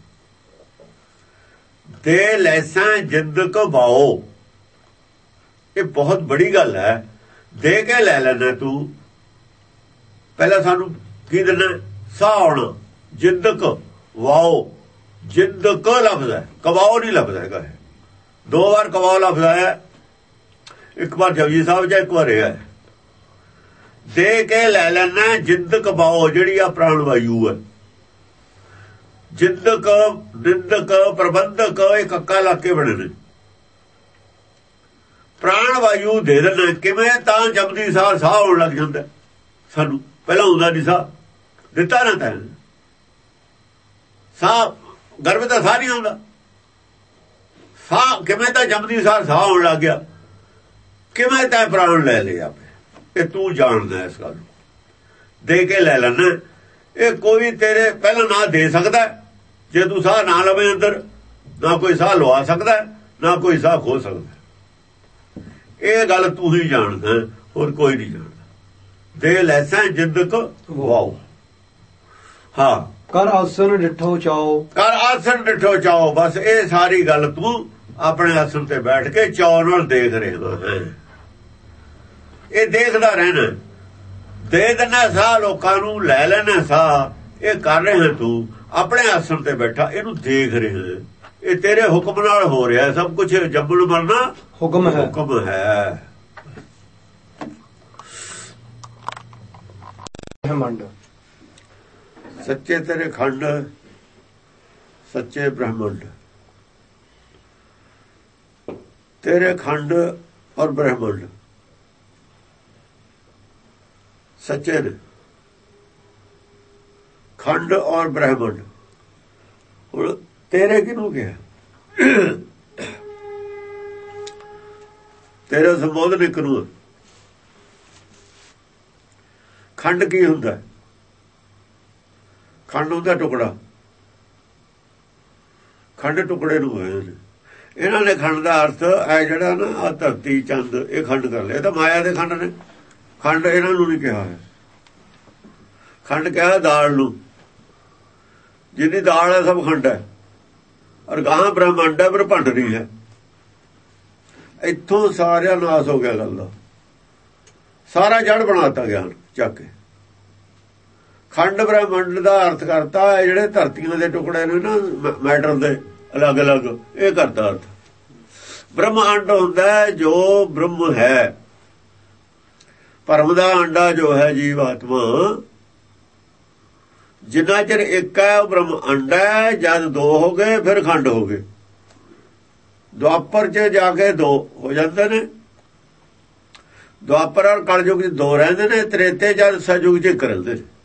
ਦੇ ਲੈਸੈ ਜਿੰਦ ਕਵਾਓ, ਇਹ ਬਹੁਤ ਬੜੀ ਗੱਲ ਹੈ। ਦੇ ਕੇ ਲੈ ਲੈਣਾ ਤੂੰ। ਪਹਿਲਾਂ ਸਾਨੂੰ ਕੀ ਦੇਣਾ? ਸਾਹ ਆਉਣਾ। ਜਿੰਦਕ ਵਾਓ, ਜਿੰਦਕ ਲਫ਼ਜ਼ ਹੈ, ਕਵਾਓ ਨਹੀਂ ਲਫ਼ਜ਼ ਹੈਗਾ। ਦੋ ਵਾਰ ਕਵਾਓ ਲਫ਼ਜ਼ ਆਇਆ, ਇੱਕ ਵਾਰ ਜਪਜੀ ਸਾਹਿਬ ਜਾਂ ਇੱਕ ਵਾਰ ਇਹ ਹੈ। ਦੇ ਕੇ ਲੈ ਲੈਣਾ ਜਿੰਦਕ ਵਾਓ, ਜਿਹੜੀ ਆ ਪ੍ਰਾਣ ਵਾਯੂ ਹੈ। ਜਿੰਦਕ, ਨਿੰਦਕ, ਪ੍ਰਬੰਧਕ, ਇਹ ਕੱਕਾ ਲਾ ਕੇ ਬਣੇ ਨੇ। ਪ੍ਰਾਣ ਵਾਯੂ ਦੇ ਦੇਣਾ ਕਿਵੇਂ? ਤਾਂ ਜਪਦੀ ਸਾਹ ਸਾਹ ਆਉਣ ਲੱਗ ਜਾਂਦਾ ਸਾਨੂੰ। ਪਹਿਲਾਂ ਹੁੰਦਾ ਨਹੀਂ ਸਾਹ, ਦਿੱਤਾ ਨਾ ਤੈਂ ਸਾਹ। ਗਰਭ ਤਾਂ ਸਾਹ ਨਹੀਂ ਆਉਂਦਾ। ਸਾਹ ਕਿਵੇਂ? ਤਾਂ ਜਪਦੀ ਸਾਹ ਸਾਹ ਆਉਣ ਲੱਗ ਗਿਆ। ਕਿਵੇਂ ਤੈਂ ਪ੍ਰਾਣ ਲੈ ਲਿਆ? ਇਹ ਤੂੰ ਜਾਣਦਾ ਇਸ ਗੱਲ ਨੂੰ। ਦੇ ਕੇ ਲੈ ਲੈਣਾ। ਇਹ ਕੋਈ ਤੇਰੇ ਪਹਿਲਾਂ ਨਾ ਦੇ ਸਕਦਾ। ਜੇ ਤੂੰ ਸਾਹ ਨਾ ਲਵੇਂ ਅੰਦਰ, ਨਾ ਕੋਈ ਸਾਹ ਲਵਾ ਸਕਦਾ, ਨਾ ਕੋਈ ਸਾਹ ਖੋ ਸਕਦਾ। ਇਹ ਗੱਲ ਤੂੰ ਹੀ ਜਾਣਦਾ, ਹੋਰ ਕੋਈ ਨਹੀਂ ਜਾਣਦਾ। ਦੇ ਲੈਸੈ ਜਿੰਦਕ ਵਾਓ। ਹਾਂ, ਕਰ ਆਸਣ ਡਿਠੋ ਚਾਓ। ਕਰ ਆਸਣ ਡਿਠੋ ਚਾਓ। ਬਸ ਇਹ ਸਾਰੀ ਗੱਲ ਤੂੰ ਆਪਣੇ ਆਸਣ ਤੇ ਬੈਠ ਕੇ ਚਾਅ ਨਾਲ ਦੇਖ ਰਿਹਾ ਹੈ। ਇਹ ਦੇਖਦਾ ਰਹਿਣਾ। ਦੇ ਦੇਣਾ ਸਾਹ ਲੋਕਾਂ ਨੂੰ, ਲੈ ਲੈਣਾ ਸਾਹ। ਇਹ ਕਰ ਰਿਹਾ ਤੂੰ ਆਪਣੇ ਆਸਣ ਤੇ ਬੈਠਾ, ਇਹਨੂੰ ਦੇਖ ਰਿਹਾ। ਇਹ ਤੇਰੇ ਹੁਕਮ ਨਾਲ ਹੋ ਰਿਹਾ ਸਭ ਕੁਝ। ਜੰਮਣ ਮਰਨਾ ਹੁਕਮ ਹੈ, ਹੁਕਮ ਹੈ। ਬ੍ਰਹਮੰਡ ਸੱਚੇ ਤੇਰੇ ਖੰਡ, ਸੱਚੇ ਬ੍ਰਹਮੰਡ। ਤੇਰੇ ਖੰਡ ਔਰ ਬ੍ਰਹਮੰਡ सच्चे ने। खंड और ब्रह्मंड तेरे किनू क्या? तेरे संबोधन किनू? खंड की हुंदा? खंड हुंदा टुकड़ा। खंड टुकड़े नूं होए ने। इन्हां ने खंड दा अर्थ है जिहड़ा ना आ धरती चंद ये खंड कर लिया। तो माया दे खंड ने। खंड इन्हां नूं नहीं कहा है। खंड कहा दाल नूं। जिन्नी दाल है सब खंड है। और गां ब्रह्मंड है पर भंड नहीं है। इत्थों सारा नाश हो गया गल दा। सारा जड़ बनाता ज्ञान चक के। खंड ब्रह्मंड का अर्थ करता है जिहड़े धरतियां दे टुकड़े ने ना मैटर दे अलग अलग, ये करता अर्थ। ब्रह्मांड हुंदा है जो ब्रह्म है। भरम दा अंडा जो है जीव आत्मा, जिन्ना चिर एक है वो ब्रह्म अंडा है। जब दो हो गए फिर खंड हो गए। द्वापर च जाके दो हो जाते ने। द्वापर और कलयुग च दो रहंदे ने। त्रेते जद सतयुग च एक रहिंदे ने।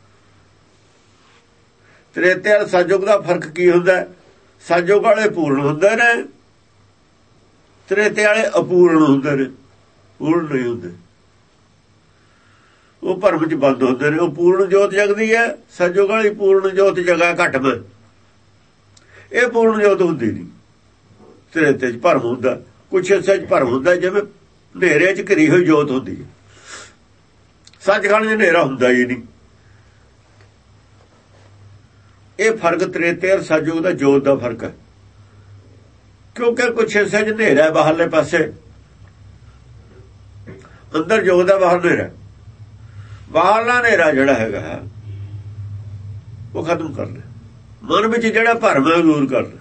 त्रेते और सतयुग का फर्क की हुंदा है? सतयुग वाले पूर्ण हुंदे ने, त्रेते वाले अपूर्ण हुंदे ने। पूर्ण नहीं हुंदे, वो भरम च बंद होंदे ने। वो पूर्ण जोत जगदी है। सतयुग वाली पूर्ण जोत जगह घट में। ये पूर्ण जोत हुंदी नहीं। त्रेते च भरम हुंदा, कुछ हिस्से च भरम हुंदा, जिवें नेरे च घिरी हुई जोत हुंदी है। सचखंड च नेरा हुंदा ही नहीं। ये फर्क त्रेते और सतयुग दा जोत दा फर्क है। क्योंकि कुछ हिस्से च नेरा है बाहरले पासे, अंदर जोत है, बाहर नेरा। बाहरला नेरा जिहड़ा हैगा वो खत्म करना। मन विच जिहड़ा भरम है दूर करना।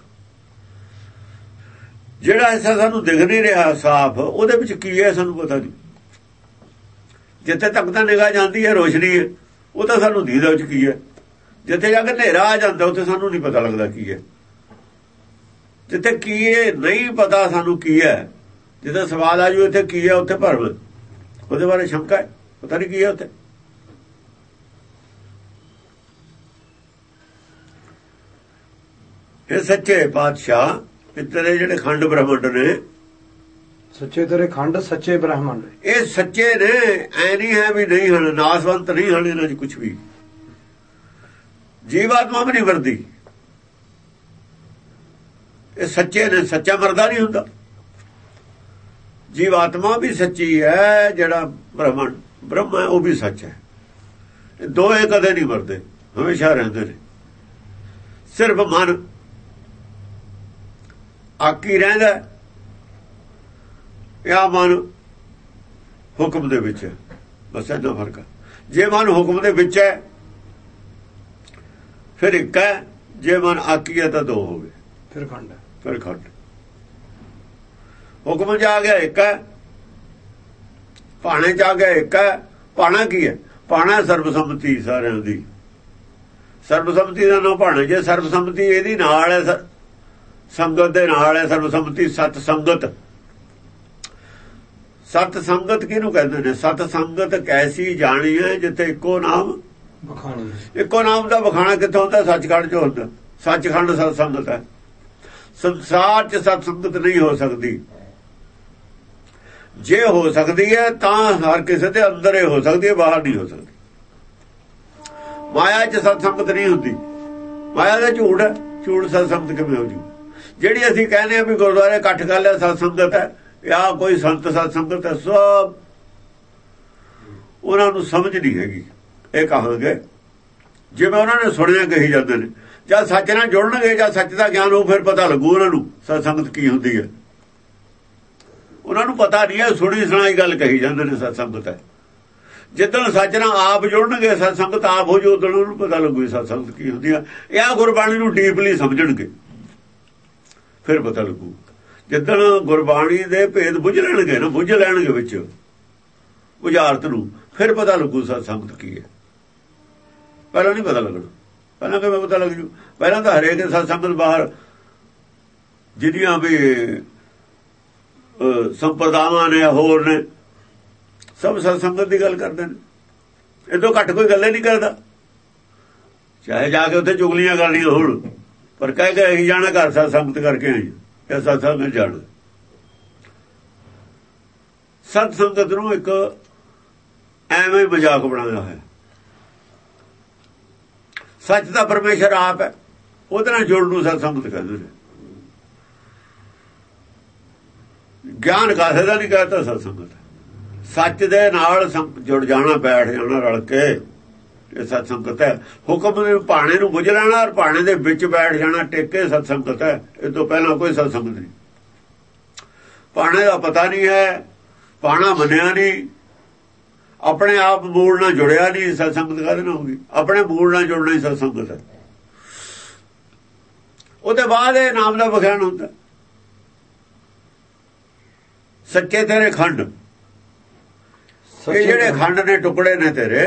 जिहड़ा हिस्सा सानूं दिख नहीं रहा साफ, ਉਹਦੇ ਵਿੱਚ ਕੀ ਹੈ ਸਾਨੂੰ ਪਤਾ नहीं। जिथे तक ਤਾਂ ਨਿਗਾਹ ਜਾਂਦੀ ਹੈ रोशनी है, ਉਹ ਤਾਂ ਸਾਨੂੰ ਦੀਦਾ ਵਿੱਚ ਕੀ ਹੈ। ਜਿੱਥੇ ਜਾ ਕੇ ਹਨੇਰਾ ਆ ਜਾਂਦਾ ਉੱਥੇ ਸਾਨੂੰ ਨਹੀਂ ਪਤਾ ਲੱਗਦਾ ਕੀ ਹੈ। ਜਿੱਥੇ ਕੀ ਹੈ ਨਹੀਂ ਪਤਾ ਸਾਨੂੰ ਕੀ ਹੈ। ਜਿੱਥੇ ਸਵਾਲ ਆ ਜੂ ਇੱਥੇ ਕੀ ਹੈ, ਉੱਥੇ ਭਰਮ, ਉਹਦੇ ਬਾਰੇ ਸ਼ੰਕਾ ਹੈ, ਪਤਾ ਨਹੀਂ ਕੀ ਹੈ ਉੱਥੇ। ਇਹ ਸੱਚੇ ਪਾਤਸ਼ਾਹ ਤੇਰੇ ਜਿਹੜੇ ਖੰਡ ਬ੍ਰਹਮੰਡ ਨੇ, ਸੱਚੇ ਤੇਰੇ ਖੰਡ ਸੱਚੇ ਬ੍ਰਹਮੰਡ, ਇਹ ਸੱਚੇ ਨੇ। ਐ ਨਹੀਂ ਹੈ ਵੀ ਨਹੀਂ ਹਨ, ਨਾਸਵੰਤ ਨਹੀਂ ਹਨ ਇਹਨਾਂ 'ਚ ਕੁਛ ਵੀ। ਜੀਵਾਤਮਾ ਵੀ ਨਹੀਂ ਮਰਦੀ, ਇਹ ਸੱਚੇ ਨੇ। ਸੱਚਾ ਮਰਦਾ ਨਹੀਂ ਹੁੰਦਾ। ਜੀਵਾਤਮਾ ਵੀ ਸੱਚੀ ਹੈ, ਜਿਹੜਾ ਬ੍ਰਹਮਣ ਬ੍ਰਹਮ ਹੈ ਉਹ ਵੀ ਸੱਚ ਹੈ। ਇਹ ਦੋਏ ਕਦੇ ਨਹੀਂ ਮਰਦੇ, ਹਮੇਸ਼ਾ ਰਹਿੰਦੇ ਨੇ। ਸਿਰਫ ਮਨ ਆਕੀ ਰਹਿੰਦਾ ਜਾਂ ਮਨ ਹੁਕਮ ਦੇ ਵਿੱਚ ਹੈ, ਬਸ ਇਹਦਾ ਫਰਕ ਹੈ। ਜੇ ਮਨ ਹੁਕਮ ਦੇ ਵਿੱਚ ਹੈ ਫਿਰ ਇੱਕ ਹੈ, ਜੇ ਮਨ ਆਕੀ ਹੈ ਤਾਂ ਦੋ ਹੋ ਗਏ, ਫਿਰ ਖੰਡ ਹੈ, ਫਿਰ ਖੰਡ। ਹੁਕਮ ਚ ਆ ਗਿਆ ਇੱਕ ਹੈ, ਭਾਣੇ ਚ ਆ ਗਿਆ ਇੱਕ ਹੈ। ਭਾਣਾ ਕੀ ਹੈ? ਭਾਣਾ ਸਰਬਸੰਮਤੀ ਸਾਰਿਆਂ ਦੀ। ਸਰਬਸੰਮਤੀ ਦਾ ਨਾਮ ਭਾਣਾ। ਜੇ ਸਰਬਸੰਮਤੀ ਇਹਦੀ ਨਾਲ ਹੈ, ਸੰਗਤ ਦੇ ਨਾਲ ਹੈ ਸਰਬਸੰਮਤੀ। ਸਤ ਸੰਗਤ, ਸਤ ਸੰਗਤ ਕਿਹਨੂੰ ਕਹਿੰਦੇ ਨੇ? ਸਤ ਸੰਗਤ ਕੈਸੀ ਜਾਣੀ ਹੈ ਜਿੱਥੇ ਇੱਕੋ ਨਾਮ ਬਖਾਣੀ। ਇੱਕੋ ਨਾਮ ਦਾ ਬਖਾਣਾ ਕਿੱਥੋਂ ਹੁੰਦਾ? ਸੱਚਖੰਡ ਚ ਹੁੰਦਾ। ਸੱਚਖੰਡ ਸਤ ਸੰਗਤ ਹੈ। ਸੰਸਾਰ ਚ ਸਤ ਸੰਗਤ ਨਹੀਂ ਹੋ ਸਕਦੀ। ਜੇ ਹੋ ਸਕਦੀ ਹੈ ਤਾਂ ਹਰ ਕਿਸੇ ਦੇ ਅੰਦਰ ਹੀ ਹੋ ਸਕਦੀ ਹੈ, ਬਾਹਰ ਨਹੀਂ ਹੋ ਸਕਦੀ। ਮਾਇਆ ਚ ਸਤ ਸੰਗਤ ਨਹੀਂ ਹੁੰਦੀ। ਮਾਇਆ ਦਾ ਝੂਠ ਹੈ। ਝੂਠ ਸਤ ਸੰਗਤ ਕਿਵੇਂ ਹੋ ਜੂ? ਜਿਹੜੀ ਅਸੀਂ ਕਹਿੰਦੇ ਆ ਵੀ ਗੁਰਦੁਆਰੇ ਇਕੱਠ ਕਰ ਲਿਆ ਸਤ ਸੰਗਤ ਹੈ ਜਾਂ ਕੋਈ ਸੰਤ ਸਤ ਸੰਗਤ ਹੈ, ਸਭ ਉਹਨਾਂ ਨੂੰ ਸਮਝ ਨਹੀਂ ਹੈਗੀ। ਇਹ ਕਹਾਂਗੇ ਜਿਵੇਂ ਉਹਨਾਂ ਨੇ ਸੁਣਿਆ ਕਹੀ ਜਾਂਦੇ ਨੇ। ਜਦ ਸੱਚ ਨਾਲ ਜੁੜਨਗੇ, ਜਦ ਸੱਚ ਦਾ ਗਿਆਨ ਹੋਊ, ਫਿਰ ਪਤਾ ਲੱਗੂ ਉਹਨਾਂ ਨੂੰ ਸਤ ਸੰਗਤ ਕੀ ਹੁੰਦੀ ਹੈ। ਉਹਨਾਂ ਨੂੰ ਪਤਾ ਨਹੀਂ ਹੈ, ਸੁਣੀ ਸੁਣਾਈ ਗੱਲ ਕਹੀ ਜਾਂਦੇ ਨੇ ਸਤ ਸੰਗਤ ਹੈ। ਜਿੱਦਣ ਸੱਚ ਨਾਲ ਆਪ ਜੁੜਨਗੇ, ਸਤ ਸੰਗਤ ਆਪ ਹੋ ਜੂ, ਉਦੋਂ ਉਹਨੂੰ ਪਤਾ ਲੱਗੂ ਸਤ ਸੰਗਤ ਕੀ ਹੁੰਦੀ ਹੈ। ਇਹ ਗੁਰਬਾਣੀ ਨੂੰ ਡੀਪਲੀ ਸਮਝਣਗੇ, ਫਿਰ ਪਤਾ ਲੱਗੂ। ਜਿੱਦਣ ਗੁਰਬਾਣੀ ਦੇ ਭੇਦ ਬੁੱਝ ਲੈਣਗੇ ਨਾ, ਬੁੱਝ ਲੈਣਗੇ ਵਿੱਚ ਬੁਝਾਰਤ ਨੂੰ, ਫਿਰ ਪਤਾ ਲੱਗੂ ਸਤ ਸੰਗਤ ਕੀ ਹੈ। ਪਹਿਲਾਂ ਨਹੀਂ ਪਤਾ ਲੱਗਣਾ। ਪਹਿਲਾਂ ਕਿਵੇਂ ਪਤਾ ਲੱਗ ਜੂ? ਪਹਿਲਾਂ ਤਾਂ ਹਰੇਕ ਸਤ ਸੰਗਤ ਬਾਹਰ ਜਿਹੜੀਆਂ ਵੀ ਸੰਪਰਦਾਵਾਂ ਨੇ, ਹੋਰ ਨੇ, ਸਭ ਸਤ ਸੰਗਤ ਦੀ ਗੱਲ ਕਰਦੇ ਨੇ। ਇਦੋਂ ਘੱਟ ਕੋਈ ਗੱਲੇ ਨਹੀਂ ਕਰਦਾ। ਚਾਹੇ ਜਾ ਕੇ ਉੱਥੇ ਚੁਗਲੀਆਂ ਕਰਨੀਆਂ ਹੋਣ, ਪਰ ਕਹਿ ਕੇ ਅਸੀਂ ਜਾਣਾ ਘਰ ਸਤ ਸੰਗਤ ਕਰਕੇ ਆਈ, ਇਹ ਸਤ ਸੰਗਤ ਜਾਣਾ। ਸਤ ਸੰਗਤ ਨੂੰ ਇੱਕ ਐਵੇਂ ਮਜ਼ਾਕ ਬਣਾਇਆ ਹੋਇਆ। ਸੱਚ ਦਾ ਪਰਮੇਸ਼ਰ ਆਪ ਹੈ, ਉਹਦੇ ਨਾਲ ਜੁੜਨ ਨੂੰ ਸਤ ਸੰਗਤ ਕਹਿੰਦੇ ਨੇ। ਗਿਆਨ ਕਾਸੇ ਦਾ ਨਹੀਂ ਕਹਤਾ ਸਤ ਸੰਗਤ। ਸੱਚ ਦੇ ਨਾਲ ਜੁੜ ਜਾਣਾ, ਬੈਠ ਜਾਣਾ ਰਲ ਕੇ, ਇਹ ਸਤ ਸੰਗਤ ਹੈ। ਹੁਕਮ ਦੇ ਭਾਣੇ ਨੂੰ ਬੁੱਝ ਲੈਣਾ ਔਰ ਭਾਣੇ ਦੇ ਵਿੱਚ ਬੈਠ ਜਾਣਾ, ਟੇਕੇ, ਸਤ ਸੰਗਤ ਹੈ। ਇਹ ਤੋਂ ਪਹਿਲਾਂ ਕੋਈ ਸਤ ਸੰਗਤ ਨਹੀਂ। ਭਾਣੇ ਦਾ ਪਤਾ ਨਹੀਂ ਹੈ, ਭਾਣਾ ਮੰਨਿਆ ਨਹੀਂ, ਆਪਣੇ ਆਪ ਮੂਲ ਨਾਲ ਜੁੜਿਆ ਨਹੀਂ, ਸਤ ਸੰਗਤ ਕਾਹਦੇ ਨਾਲ ਹੋਗੀ? ਆਪਣੇ ਮੂਲ ਨਾਲ ਜੁੜਨਾ ਹੀ ਸਤ ਸੰਗਤ ਹੈ। ਉਹਦੇ ਬਾਅਦ ਇਹ ਨਾਮ ਦਾ ਬਖਾਨ ਹੁੰਦਾ। ਸੱਚੇ ਤੇਰੇ ਖੰਡ, ਇਹ ਜਿਹੜੇ ਖੰਡ ਨੇ, ਟੁਕੜੇ ਨੇ ਤੇਰੇ,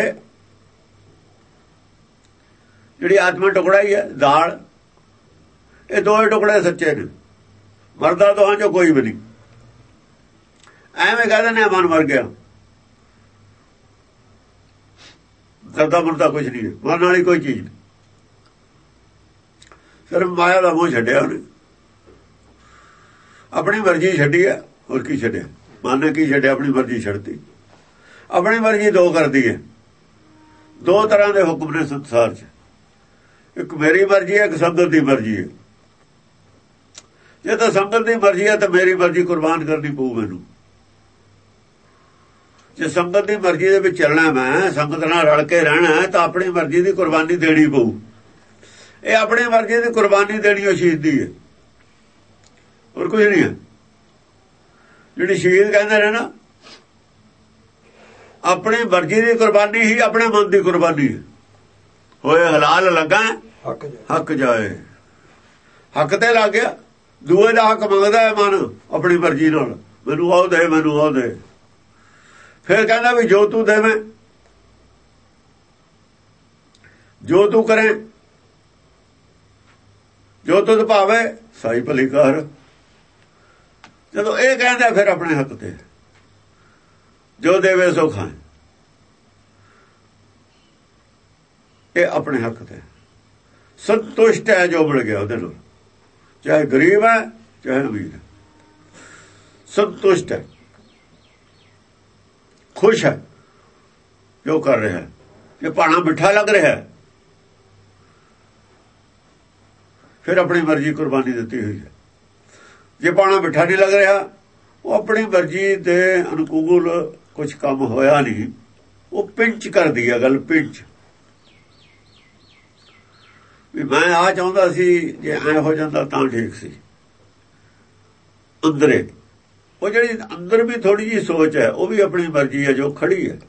ਜਿਹੜੀ ਆਤਮਾ ਟੁਕੜਾ ਹੀ ਹੈ, ਦਾਲ, ਇਹ ਦੋਏ ਟੁਕੜੇ ਸੱਚੇ ਨੇ। ਮਰਦਾ ਦੋਹਾਂ ਚੋਂ ਕੋਈ ਵੀ ਨਹੀਂ। ਐਵੇਂ ਕਹਿੰਦੇ ਨੇ ਮਨ ਮਰ ਗਿਆ, ਕਰਦਾ ਮਰਦਾ ਕੁਛ ਨਹੀਂ ਹੈ, ਮਰਨ ਵਾਲੀ ਕੋਈ ਚੀਜ਼ ਨਹੀਂ। ਸਿਰਫ ਮਾਇਆ ਦਾ ਮੋਹ ਛੱਡਿਆ ਉਹਨੇ, ਆਪਣੀ ਮਰਜ਼ੀ ਛੱਡੀ ਹੈ। ਹੋਰ ਕੀ ਛੱਡਿਆ? ਮਨ ਨੇ ਕੀ ਛੱਡਿਆ? ਆਪਣੀ ਮਰਜ਼ੀ ਛੱਡਤੀ। ਆਪਣੀ ਮਰਜ਼ੀ ਦੋ ਕਰਦੀ ਹੈ। ਦੋ ਤਰ੍ਹਾਂ ਦੇ ਹੁਕਮ ਨੇ ਸੰਸਾਰ 'ਚ, ਇੱਕ ਮੇਰੀ ਮਰਜ਼ੀ ਹੈ, ਇੱਕ ਸੰਗਤ ਦੀ ਮਰਜ਼ੀ ਹੈ। ਜੇ ਤਾਂ ਸੰਗਤ ਦੀ ਮਰਜ਼ੀ ਹੈ ਤਾਂ ਮੇਰੀ ਮਰਜ਼ੀ ਕੁਰਬਾਨ ਕਰਨੀ ਪਊ ਮੈਨੂੰ। ਜੇ ਸੰਗਤ ਦੀ ਮਰਜ਼ੀ ਦੇ ਵਿੱਚ ਚੱਲਣਾ, ਮੈਂ ਸੰਗਤ ਨਾਲ ਰਲ ਕੇ ਰਹਿਣਾ, ਤਾਂ ਆਪਣੀ ਮਰਜ਼ੀ ਦੀ ਕੁਰਬਾਨੀ ਦੇਣੀ ਪਊ। ਇਹ ਆਪਣੀ ਮਰਜ਼ੀ ਦੀ ਕੁਰਬਾਨੀ ਦੇਣੀ ਉਹ ਸ਼ਹੀਦੀ ਹੈ, ਹੋਰ ਕੁਝ ਨਹੀਂ ਹੈ। ਜਿਹੜੀ ਸ਼ਹੀਦ ਕਹਿੰਦੇ ਨੇ ਨਾ, ਆਪਣੀ ਮਰਜ਼ੀ ਦੀ ਕੁਰਬਾਨੀ ਹੀ ਆਪਣੇ ਮਨ ਦੀ ਕੁਰਬਾਨੀ ਹੈ। ਹੋਏ ਹਲਾਲ ਲੱਗਾ, ਹੱਕ ਜਾਏ। ਹੱਕ ਤੇ ਲੱਗ ਗਿਆ, ਦੂਏ ਦਾ ਹੱਕ ਮੰਗਦਾ ਹੈ ਮਨ ਆਪਣੀ ਮਰਜ਼ੀ ਨਾਲ, ਮੈਨੂੰ ਉਹ ਦੇ, ਮੈਨੂੰ ਉਹ ਦੇ। ਫਿਰ ਕਹਿੰਦਾ ਵੀ ਜੋ ਤੂੰ ਦੇਵੇਂ, ਜੋ ਤੂੰ ਕਰੇ, ਜੋ ਤੁਧ ਭਾਵੇ ਸਾਈ ਭਲੀ ਕਰ। ਜਦੋਂ ਇਹ ਕਹਿੰਦਾ ਫਿਰ ਆਪਣੇ ਹੱਕ ਤੇ, ਜੋ ਦੇਵੇ ਸੋ ਖਾਏ, ਇਹ ਆਪਣੇ ਹੱਕ ਤੇ ਸੰਤੁਸ਼ਟ ਹੈ ਜੋ ਮਿਲ ਗਿਆ ਉਹਦੇ ਨਾਲ। ਚਾਹੇ ਗਰੀਬ ਹੈ ਚਾਹੇ ਅਮੀਰ ਹੈ, ਸੰਤੁਸ਼ਟ ਹੈ, ਖੁਸ਼ ਹੈ ਜੋ ਕਰ ਰਿਹਾ ਹੈ। ਜੇ ਭਾਣਾ ਮਿੱਠਾ ਲੱਗ ਰਿਹਾ ਹੈ ਫਿਰ ਆਪਣੀ ਮਰਜ਼ੀ ਕੁਰਬਾਨੀ ਦਿੱਤੀ ਹੋਈ ਹੈ। ਜੇ ਭਾਣਾ ਮਿੱਠਾ ਨਹੀਂ ਲੱਗ ਰਿਹਾ, ਉਹ ਆਪਣੀ ਮਰਜ਼ੀ ਦੇ ਅਨੁਕੂਲ ਕੁਝ ਕੰਮ ਹੋਇਆ ਨਹੀਂ, ਉਹ ਪਿੰਚ ਕਰਦੀ ਹੈ ਗੱਲ, ਪਿੰਚ ਵੀ ਮੈਂ ਆ ਚਾਹੁੰਦਾ ਸੀ, ਜੇ ਐ ਹੋ ਜਾਂਦਾ ਤਾਂ ਠੀਕ ਸੀ। ਅੰਦਰੇ ਉਹ ਜਿਹੜੀ ਅੰਦਰ ਵੀ ਥੋੜੀ ਜਿਹੀ ਸੋਚ ਹੈ, ਉਹ ਵੀ ਆਪਣੀ ਮਰਜ਼ੀ ਹੈ ਜੋ ਖੜੀ ਹੈ।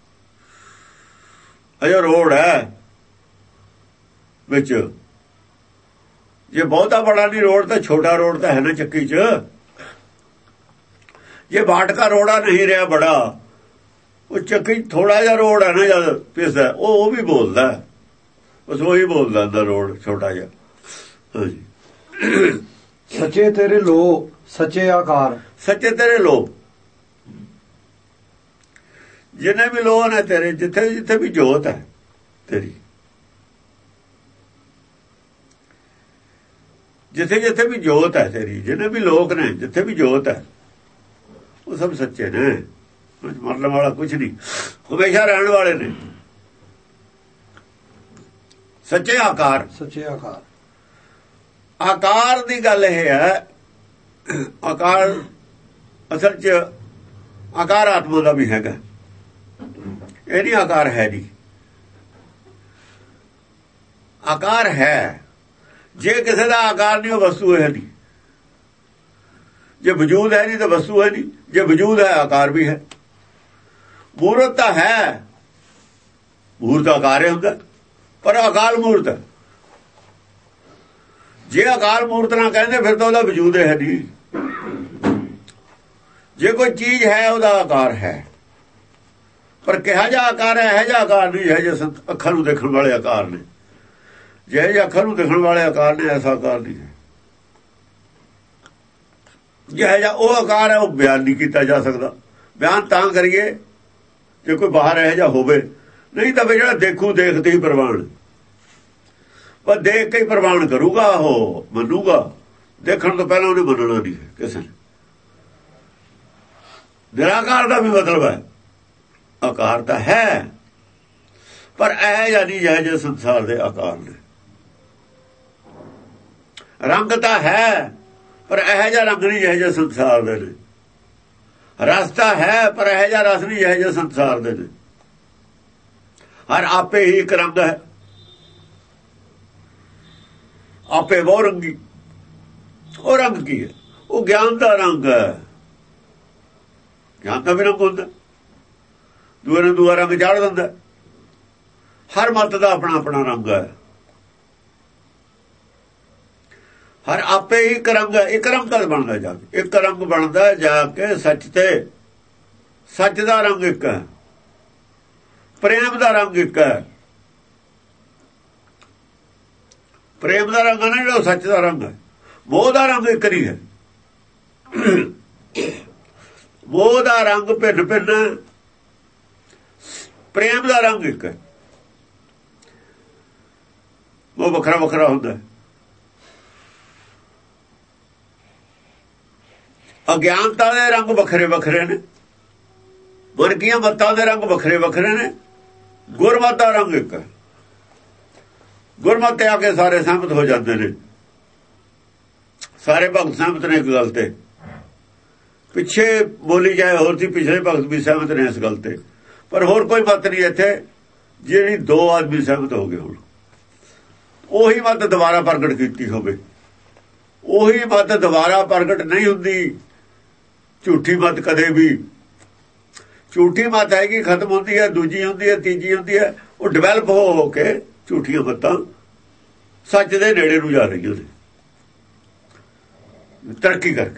ਅਜਾ ਰੋਡ ਹੈ ਵਿੱਚ, ਜੇ ਬਹੁਤਾ ਬੜਾ ਨਹੀਂ ਰੋਡ ਤਾਂ ਛੋਟਾ ਰੋਡ ਤਾਂ ਹੈ ਨਾ ਚੱਕੀ 'ਚ। ਜੇ ਬਾਟਕਾ ਰੋੜਾ ਨਹੀਂ ਰਿਹਾ ਬੜਾ, ਉਹ ਚੱਕੀ ਥੋੜਾ ਜਿਹਾ ਰੋਡ ਹੈ ਨਾ ਜਦ ਪਿਸਦਾ, ਉਹ ਉਹ ਵੀ ਬੋਲਦਾ, ਬਸ ਉਹੀ ਬੋਲਦਾ ਅੰਦਰ ਰੋਡ ਛੋਟਾ ਜਿਹਾ। ਹਾਂਜੀ, ਸੱਚੇ ਤੇਰੇ ਲੋ ਸੱਚੇ ਆਕਾਰ, ਸੱਚੇ ਤੇਰੇ ਲੋ, ਜਿੰਨੇ ਵੀ ਲੋਹ ਨੇ ਤੇਰੇ, ਜਿੱਥੇ ਜਿੱਥੇ ਵੀ ਜੋਤ ਹੈ ਤੇਰੀ, ਜਿੱਥੇ ਜਿੱਥੇ ਵੀ ਜੋਤ ਹੈ ਤੇਰੀ, ਜਿੰਨੇ ਵੀ ਲੋਕ ਨੇ, ਜਿੱਥੇ ਵੀ ਜੋਤ ਹੈ, ਉਹ ਸਭ ਸੱਚੇ ਨੇ। ਮਰਨ ਵਾਲਾ ਕੁਝ ਨਹੀਂ, ਹਮੇਸ਼ਾ ਰਹਿਣ ਵਾਲੇ ਨੇ। ਸੱਚੇ ਆਕਾਰ, ਸੱਚੇ ਆਕਾਰ, ਆਕਾਰ ਦੀ ਗੱਲ ਇਹ ਹੈ, ਆਕਾਰ ਅਸਲ 'ਚ ਆਕਾਰ ਆਤਮਾ ਦਾ ਵੀ ਹੈਗਾ, ਇਹ ਨਹੀਂ ਆਕਾਰ ਹੈ ਨਹੀਂ, ਆਕਾਰ ਹੈ। ਜੇ ਕਿਸੇ ਦਾ ਆਕਾਰ ਨਹੀਂ, ਉਹ ਵਸਤੂ ਹੈ ਨਹੀਂ। ਜੇ ਵਜੂਦ ਹੈ ਨਹੀਂ ਤਾਂ ਵਸਤੂ ਹੈ ਨਹੀਂ, ਜੇ ਵਜੂਦ ਹੈ ਆਕਾਰ ਵੀ ਹੈ। ਮੂਰਤ ਤਾਂ ਹੈ, ਮੂਰਤ ਆਕਾਰ ਹੀ ਹੁੰਦਾ, ਪਰ ਅਕਾਲ ਮੂਰਤ ਹੈ। ਜੇ ਅਕਾਲ ਮੂਰਤ ਨਾ ਕਹਿੰਦੇ ਫਿਰ ਤਾਂ ਉਹਦਾ ਵਜੂਦ ਹੈ ਨਹੀਂ। ਜੇ ਕੋਈ ਚੀਜ਼ ਹੈ ਉਹਦਾ ਆਕਾਰ ਹੈ, ਪਰ ਕਿਹਾ ਜਾ ਆਕਾਰ ਹੈ, ਇਹ ਜਿਹਾ ਆਕਾਰ ਨਹੀਂ ਹੈ ਜੇ ਅੱਖਾਂ ਨੂੰ ਦੇਖਣ ਵਾਲੇ ਆਕਾਰ ਨੇ। ਜਿਹੇ ਜਿਹੇ ਅੱਖਾਂ ਨੂੰ ਦੇਖਣ ਵਾਲੇ ਆਕਾਰ ਨੇ, ਐਸਾ ਆਕਾਰ ਨਹੀਂ ਹੈ। ਜਿਹੇ ਜਿਹਾ ਉਹ ਆਕਾਰ ਹੈ, ਉਹ ਬਿਆਨ ਨਹੀਂ ਕੀਤਾ ਜਾ ਸਕਦਾ। ਬਿਆਨ ਤਾਂ ਕਰੀਏ ਜੇ ਕੋਈ ਬਾਹਰ ਇਹੋ ਜਿਹਾ ਹੋਵੇ, ਨਹੀਂ ਤਾਂ ਵੀ ਜਿਹੜਾ ਦੇਖੂ ਦੇਖਦੇ ਹੀ ਪ੍ਰਵਾਨ, ਪਰ ਦੇਖ ਕੇ ਹੀ ਪ੍ਰਵਾਨ ਕਰੂਗਾ, ਉਹ ਮੰਨੂਗਾ। ਦੇਖਣ ਤੋਂ ਪਹਿਲਾਂ ਉਹਨੇ ਮੰਨਣਾ ਨਹੀਂ ਹੈ ਕਿਸੇ ਨੇ। ਨਿਰਾਕਾਰ ਦਾ ਵੀ ਮਤਲਬ ਹੈ ਆਕਾਰ ਤਾਂ ਹੈ, ਪਰ ਇਹ ਜਾਂ ਨਹੀਂ ਜਿਹੇ ਜਿਹੇ ਸੰਸਾਰ ਦੇ ਆਕਾਰ ਨੇ। ਰੰਗ ਤਾਂ ਹੈ, ਪਰ ਇਹੋ ਜਿਹਾ ਰੰਗ ਨਹੀਂ ਜਿਹੇ ਜਿਹੇ ਸੰਸਾਰ ਦੇ ਨੇ। ਰਸ ਤਾਂ ਹੈ, ਪਰ ਇਹੋ ਜਿਹਾ ਰਸ ਨਹੀਂ ਜਿਹੇ ਜਿਹੇ ਸੰਸਾਰ ਦੇ ਨੇ। ਹਰ ਆਪੇ ਹੀ ਇੱਕ ਰੰਗ ਹੈ, ਆਪੇ ਬਹੁ ਰੰਗੀ। ਉਹ ਰੰਗ ਕੀ ਹੈ? ਉਹ ਗਿਆਨ ਦਾ ਰੰਗ ਹੈ। ਗਿਆਨ ਦਾ ਵੀ ਰੰਗ ਹੁੰਦਾ, ਦੂਏ ਨੂੰ ਦੂਆ ਰੰਗ ਚਾੜ ਦਿੰਦਾ। ਹਰ ਮੱਤ ਦਾ ਆਪਣਾ ਆਪਣਾ ਰੰਗ ਹੈ। ਹਰ ਆਪੇ ਹੀ ਇੱਕ ਰੰਗ ਹੈ। ਇੱਕ ਰੰਗ ਕਦ ਬਣਦਾ ਜਾ ਕੇ? ਇੱਕ ਰੰਗ ਬਣਦਾ ਜਾ ਕੇ ਸੱਚ ਤੇ। ਸੱਚ ਦਾ ਰੰਗ ਇੱਕ ਹੈ, ਪ੍ਰੇਮ ਦਾ ਰੰਗ ਇੱਕ ਹੈ। ਪ੍ਰੇਮ ਦਾ ਰੰਗ ਨਾ ਜਿਹੜਾ ਸੱਚ ਦਾ ਰੰਗ ਹੈ। ਮੋਹ ਦਾ ਰੰਗ ਇੱਕ ਨਹੀਂ ਹੈ। ਮੋਹ ਦਾ ਰੰਗ ਭਿੰਨ ਭਿੰਨ, ਪ੍ਰੇਮ ਦਾ ਰੰਗ ਇੱਕ ਹੈ। ਉਹ ਵੱਖਰਾ ਵੱਖਰਾ ਹੁੰਦਾ। ਅਗਿਆਨਤਾ ਦੇ ਰੰਗ ਵੱਖਰੇ ਵੱਖਰੇ ਨੇ, ਵਰਗੀਆਂ ਮੱਤਾਂ ਦੇ ਰੰਗ ਵੱਖਰੇ ਵੱਖਰੇ ਨੇ। ਗੁਰਮਤਿ ਦਾ ਰੰਗ ਇੱਕ ਹੈ। ਗੁਰਮਤਿ ਆ ਕੇ ਸਾਰੇ ਸਹਿਮਤ ਹੋ ਜਾਂਦੇ ਨੇ। ਸਾਰੇ ਭਗਤ ਸਹਿਮਤ ਨੇ ਇੱਕ ਗੱਲ ਤੇ। ਪਿੱਛੇ ਬੋਲੀ ਜਾਏ ਹੋਰ ਸੀ, ਪਿਛਲੇ ਭਗਤ ਵੀ ਸਹਿਮਤ ਨੇ ਇਸ ਗੱਲ ਤੇ। ਪਰ ਹੋਰ ਕੋਈ ਮਤ ਨਹੀਂ ਇੱਥੇ ਜਿਹੜੀ ਦੋ ਆਦਮੀ ਸਹਿਮਤ ਹੋ ਗਏ ਹੋਣ। ਉਹੀ ਮਤ ਦੁਬਾਰਾ ਪ੍ਰਗਟ ਕੀਤੀ ਹੋਵੇ। ਉਹੀ ਮਤ ਦੁਬਾਰਾ ਪ੍ਰਗਟ ਨਹੀਂ ਹੁੰਦੀ। ਝੂਠੀ ਮਤ ਕਦੇ ਵੀ, ਝੂਠੀ ਮਤ ਹੈਗੀ ਖਤਮ ਹੁੰਦੀ ਹੈ, ਦੂਜੀ ਹੁੰਦੀ ਹੈ, ਤੀਜੀ ਹੁੰਦੀ ਹੈ। ਉਹ ਡਿਵੈਲਪ ਹੋ ਹੋ ਕੇ ਝੂਠੀਆਂ ਮਤਾਂ ਸੱਚ ਦੇ ਨੇੜੇ ਨੂੰ ਜਾ ਰਹੀਆਂ ਨੇ। ਤਰੱਕੀ ਕਰਕੇ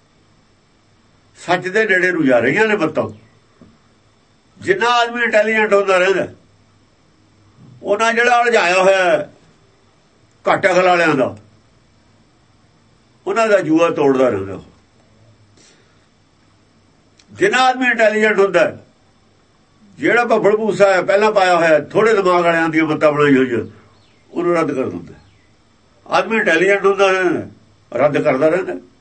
ਸੱਚ ਦੇ ਨੇੜੇ ਨੂੰ ਜਾ ਰਹੀਆਂ ਨੇ ਮਤਾਂ। ਜਿੰਨਾ ਆਦਮੀ ਇੰਟੈਲੀਜੈਂਟ ਹੁੰਦਾ ਰਹਿੰਦਾ, ਉਹਨਾਂ ਜਿਹੜਾ ਉਲਝਾਇਆ ਹੋਇਆ ਘੱਟ ਅਕਲ ਵਾਲਿਆਂ ਦਾ, ਉਹਨਾਂ ਦਾ ਜੂਆ ਤੋੜਦਾ ਰਹਿੰਦਾ। ਜਿੰਨਾ ਆਦਮੀ ਇੰਟੈਲੀਜੈਂਟ ਹੁੰਦਾ, ਜਿਹੜਾ ਭੱਬੜ ਭੂਸਾ ਹੈ ਪਹਿਲਾਂ ਪਾਇਆ ਹੋਇਆ, ਥੋੜੇ ਦਿਮਾਗ ਵਾਲਿਆਂ ਦੀਆਂ ਮੱਤਾਂ ਬਣਾਈ ਹੋਈਆਂ, ਉਹਨੂੰ ਰੱਦ ਕਰ ਦਿੰਦਾ। ਆਦਮੀ ਇੰਟੈਲੀਜੈਂਟ ਹੁੰਦਾ ਰੱਦ ਕਰਦਾ ਰਹਿੰਦਾ।